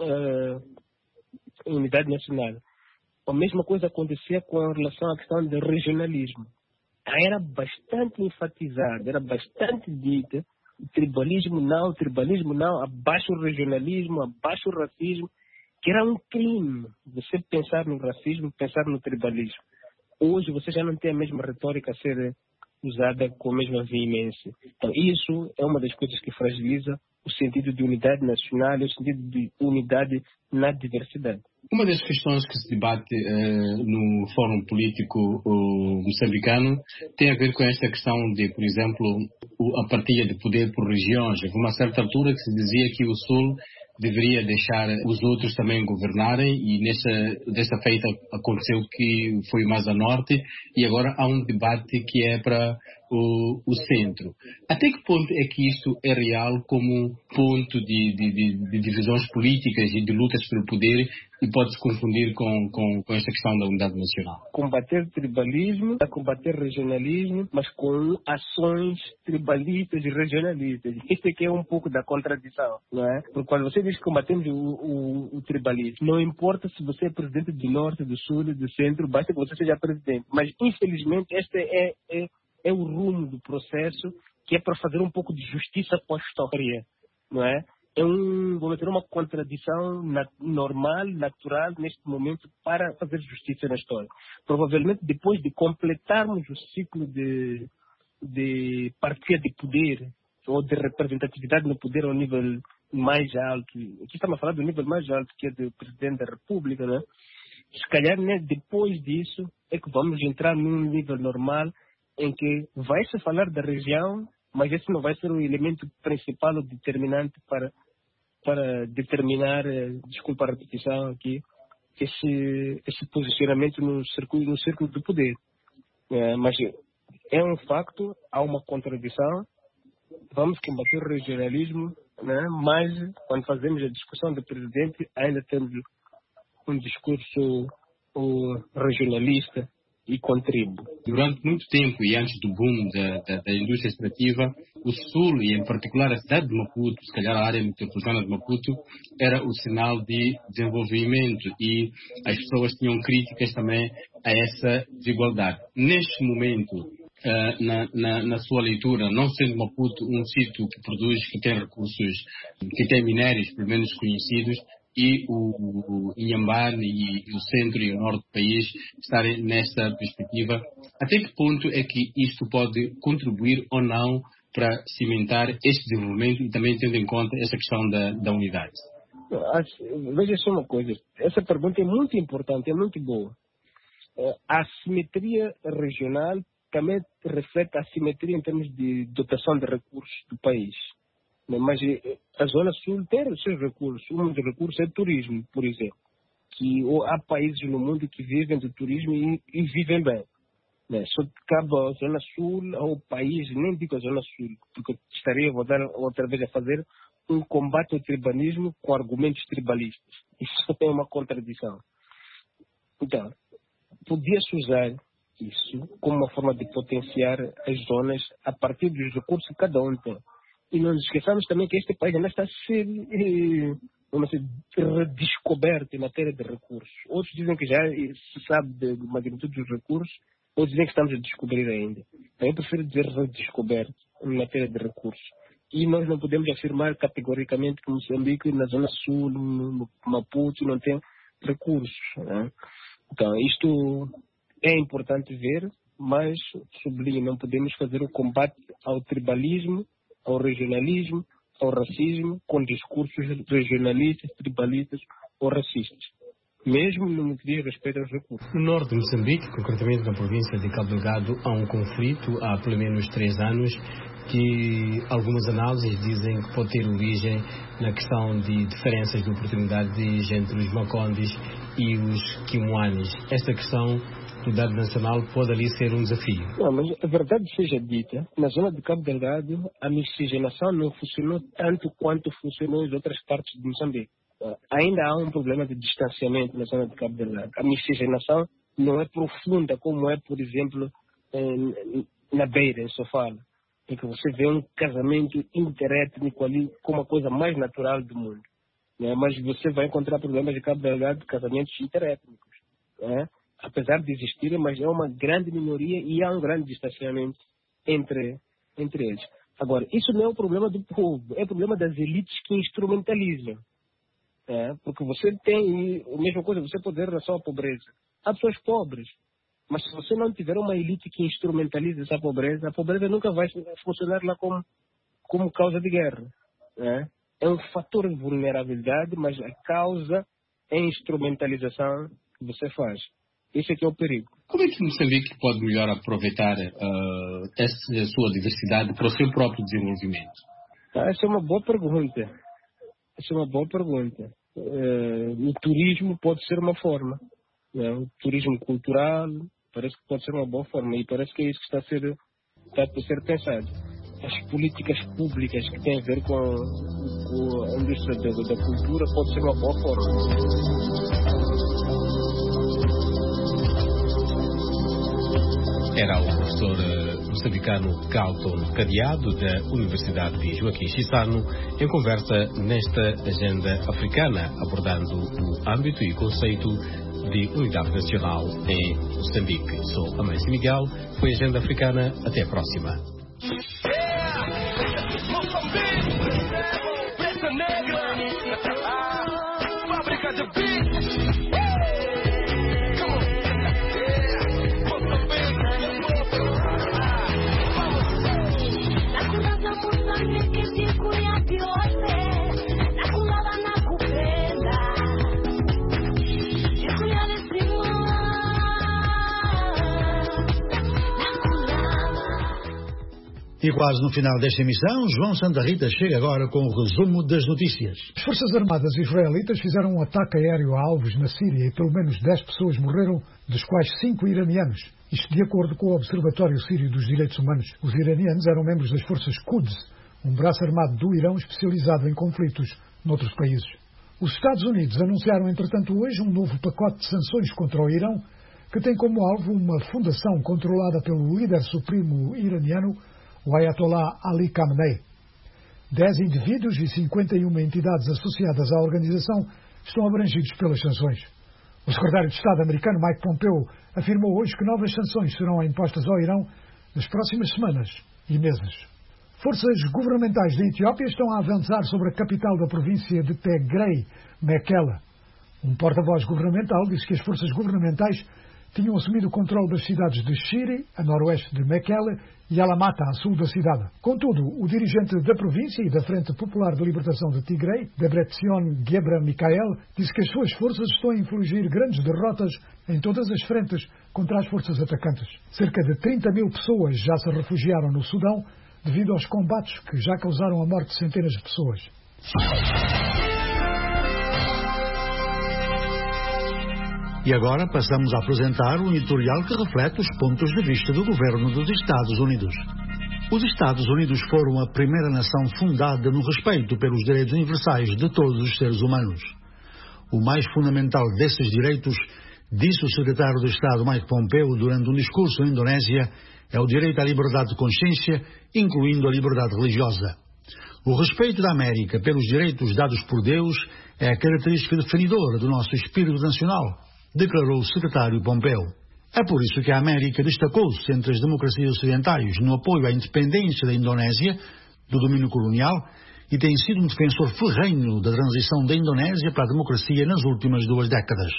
unidade nacional. A mesma coisa acontecia com relação à questão do regionalismo. Era bastante enfatizada, era bastante dita, tribalismo não, abaixo o regionalismo, abaixo o racismo, que era um crime você pensar no racismo, pensar no tribalismo. Hoje você já não tem a mesma retórica a ser usada com a mesma veemência. Então isso é uma das coisas que fragiliza o sentido de unidade nacional e o sentido de unidade na diversidade. Uma das questões que se debate no fórum político moçambicano tem a ver com esta questão de, por exemplo, a partilha de poder por regiões. Houve uma certa altura que se dizia que o Sul deveria deixar os outros também governarem, e desta feita aconteceu que foi mais a norte, e agora há um debate que é para o centro. Até que ponto é que isto é real como ponto de divisões políticas e de lutas pelo poder, e pode-se confundir com esta questão da unidade nacional? Combater tribalismo, combater regionalismo, mas com ações tribalistas e regionalistas. Isso aqui é um pouco da contradição, não é? Porque quando você diz que combatemos o tribalismo, não importa se você é presidente do norte, do sul, do centro, basta que você seja presidente. Mas, infelizmente, este é o rumo do processo que é para fazer um pouco de justiça com a história, não é? Vamos ter uma contradição normal, natural, neste momento, para fazer justiça na história. Provavelmente, depois de completarmos o ciclo de partilha de poder, ou de representatividade no poder ao nível mais alto, aqui estamos a falar do nível mais alto, que é do Presidente da República, né? Se calhar, né, depois disso, é que vamos entrar num nível normal, em que vai-se falar da região, mas esse não vai ser o elemento principal ou determinante para determinar, desculpa a repetição aqui, esse posicionamento no círculo do poder. Mas é um facto, há uma contradição, vamos combater o regionalismo, né? Mas quando fazemos a discussão do presidente, ainda temos um discurso regionalista e contribo. Durante muito tempo e antes do boom da indústria extrativa, o Sul, e em particular a cidade de Maputo, se calhar a área metropolitana de Maputo, era o sinal de desenvolvimento e as pessoas tinham críticas também a essa desigualdade. Neste momento, na sua leitura, não sendo Maputo um sítio que produz, que tem recursos, que tem minérios, pelo menos conhecidos, e o Inhambane e o centro e o norte do país estarem nesta perspectiva, até que ponto é que isto pode contribuir ou não para cimentar este desenvolvimento e também tendo em conta essa questão da unidade? Veja só uma coisa, essa pergunta é muito importante, é muito boa. A assimetria regional também reflete a assimetria em termos de dotação de recursos do país. Mas a Zona Sul tem os seus recursos. Um dos recursos é o turismo, por exemplo. Há países no mundo que vivem do turismo e vivem bem. Só cabe a Zona Sul, ao país, nem digo a Zona Sul, porque estaria outra vez a fazer um combate ao tribalismo com argumentos tribalistas. Isso tem uma contradição. Então, podia-se usar isso como uma forma de potenciar as zonas a partir dos recursos que cada um tem. E não nos esqueçamos também que este país ainda está a ser redescoberto em matéria de recursos. Outros dizem que já se sabe da magnitude dos recursos, outros dizem que estamos a descobrir ainda. Eu prefiro dizer redescoberto em matéria de recursos. E nós não podemos afirmar categoricamente que Moçambique, na Zona Sul, no Maputo, não tem recursos. Né? Então, isto é importante ver, mas sublinho, não podemos fazer o combate ao tribalismo, ao regionalismo, ao racismo, com discursos regionalistas, tribalistas ou racistas, mesmo no que diz respeito aos recursos. No norte de Moçambique, concretamente na província de Cabo Delgado, há um conflito há pelo menos 3 anos que algumas análises dizem que pode ter origem na questão de diferenças de oportunidades entre os Macondes e os Quimuanes. Esta questão do dado nacional pode ali ser um desafio. Não, mas a verdade seja dita, na zona de Cabo Delgado a miscigenação não funcionou tanto quanto funcionou em outras partes de Moçambique. Ainda há um problema de distanciamento na zona de Cabo Delgado. A miscigenação não é profunda como é, por exemplo, na Beira, em Sofala, em que você vê um casamento interétnico ali como a coisa mais natural do mundo. Mas você vai encontrar problemas de Cabo Delgado de casamentos interétnicos. Apesar de existirem, mas é uma grande minoria e há um grande distanciamento entre eles. Agora, isso não é o problema do povo, é o problema das elites que instrumentalizam. Porque você tem a mesma coisa, você pode ver em relação à pobreza. Há pessoas pobres, mas se você não tiver uma elite que instrumentaliza essa pobreza, a pobreza nunca vai funcionar lá como causa de guerra. É um fator de vulnerabilidade, mas a causa é a instrumentalização que você faz. Esse aqui é o perigo. Como é que Moçambique pode melhor aproveitar essa sua diversidade para o seu próprio desenvolvimento? Essa é uma boa pergunta. O turismo pode ser uma forma. O turismo cultural parece que pode ser uma boa forma e parece que é isso que está a ser pensado. As políticas públicas que têm a ver com a indústria da cultura pode ser uma boa forma. Era o professor moçambicano Carlton Cadeado, da Universidade de Joaquim Chissano, em conversa nesta agenda africana, abordando o âmbito e conceito de unidade nacional em Moçambique. Sou Amâncio Miguel, foi a Agenda Africana. Até a próxima. Fábrica de beats. E quase no final desta emissão, João Santa Rita chega agora com o resumo das notícias. As Forças Armadas israelitas fizeram um ataque aéreo a alvos na Síria e pelo menos 10 pessoas morreram, dos quais 5 iranianos. Isto de acordo com o Observatório Sírio dos Direitos Humanos. Os iranianos eram membros das forças Quds, um braço armado do Irão especializado em conflitos noutros países. Os Estados Unidos anunciaram, entretanto, hoje um novo pacote de sanções contra o Irão, que tem como alvo uma fundação controlada pelo líder supremo iraniano, o Ayatollah Ali Khamenei. 10 indivíduos e 51 entidades associadas à organização estão abrangidos pelas sanções. O secretário de Estado americano Mike Pompeo afirmou hoje que novas sanções serão impostas ao Irão nas próximas semanas e meses. Forças governamentais da Etiópia estão a avançar sobre a capital da província de Tigray, Mekelle. Um porta-voz governamental disse que as forças governamentais tinham assumido o controle das cidades de Shire, a noroeste de Mekelle, e Alamata, a sul da cidade. Contudo, o dirigente da província e da Frente Popular de Libertação de Tigray, Debretsion Gebre-Mikael, disse que as suas forças estão a infligir grandes derrotas em todas as frentes contra as forças atacantes. Cerca de 30 mil pessoas já se refugiaram no Sudão devido aos combates que já causaram a morte de centenas de pessoas. E agora passamos a apresentar um editorial que reflete os pontos de vista do governo dos Estados Unidos. Os Estados Unidos foram a primeira nação fundada no respeito pelos direitos universais de todos os seres humanos. O mais fundamental desses direitos, disse o secretário de Estado Mike Pompeo durante um discurso na Indonésia, é o direito à liberdade de consciência, incluindo a liberdade religiosa. O respeito da América pelos direitos dados por Deus é a característica definidora do nosso espírito nacional, declarou o secretário Pompeo. É por isso que a América destacou-se entre as democracias ocidentais no apoio à independência da Indonésia, do domínio colonial, e tem sido um defensor ferrenho da transição da Indonésia para a democracia nas últimas 2 décadas.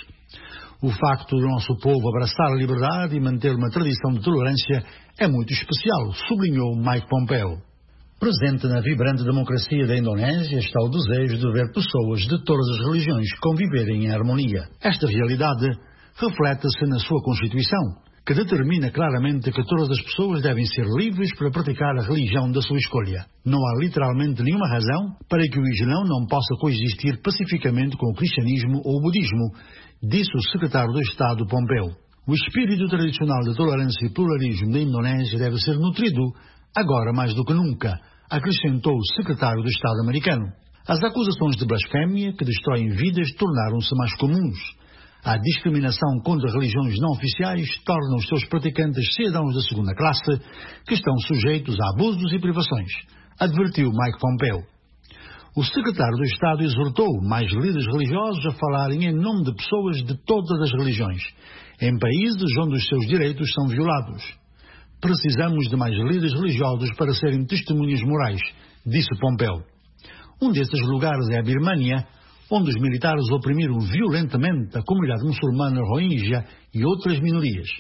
O facto do nosso povo abraçar a liberdade e manter uma tradição de tolerância é muito especial, sublinhou Mike Pompeo. Presente na vibrante democracia da Indonésia está o desejo de ver pessoas de todas as religiões conviverem em harmonia. Esta realidade reflete-se na sua Constituição, que determina claramente que todas as pessoas devem ser livres para praticar a religião da sua escolha. Não há literalmente nenhuma razão para que o Islão não possa coexistir pacificamente com o cristianismo ou o budismo, disse o secretário de Estado Pompeo. O espírito tradicional de tolerância e pluralismo da Indonésia deve ser nutrido agora mais do que nunca, acrescentou o secretário de Estado americano. As acusações de blasfémia que destroem vidas tornaram-se mais comuns. A discriminação contra religiões não oficiais torna os seus praticantes cidadãos de segunda classe que estão sujeitos a abusos e privações, advertiu Mike Pompeo. O secretário de Estado exortou mais líderes religiosos a falarem em nome de pessoas de todas as religiões, em países onde os seus direitos são violados. Precisamos de mais líderes religiosos para serem testemunhas morais, disse Pompeo. Um desses lugares é a Birmânia, onde os militares oprimiram violentamente a comunidade muçulmana Rohingya e outras minorias.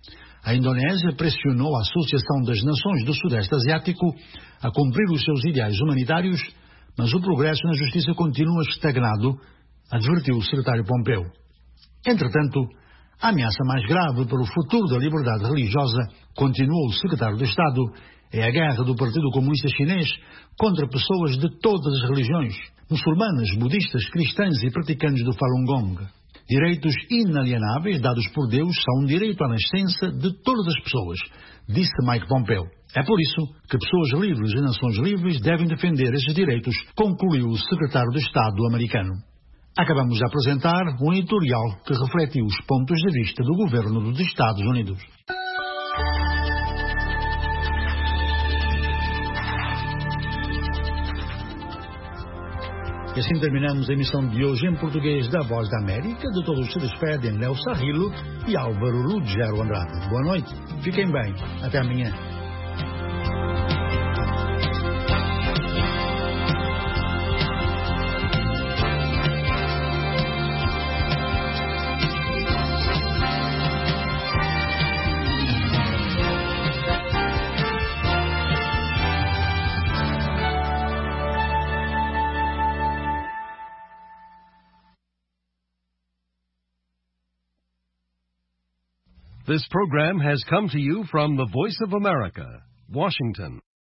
A Indonésia pressionou a Associação das Nações do Sudeste Asiático a cumprir os seus ideais humanitários, mas o progresso na justiça continua estagnado, advertiu o secretário Pompeo. Entretanto, a ameaça mais grave para o futuro da liberdade religiosa, continuou o secretário de Estado, é a guerra do Partido Comunista Chinês contra pessoas de todas as religiões, muçulmanas, budistas, cristãs e praticantes do Falun Gong. Direitos inalienáveis dados por Deus são um direito à nascença de todas as pessoas, disse Mike Pompeo. É por isso que pessoas livres e nações livres devem defender esses direitos, concluiu o secretário de Estado americano. Acabamos de apresentar um editorial que refletiu os pontos de vista do governo dos Estados Unidos. E assim terminamos a emissão de hoje em português da Voz da América. De todos se despedem Léo Sarrilo e Álvaro Ruggiero Andrade. Boa noite, fiquem bem, até amanhã. This program has come to you from the Voice of America, Washington.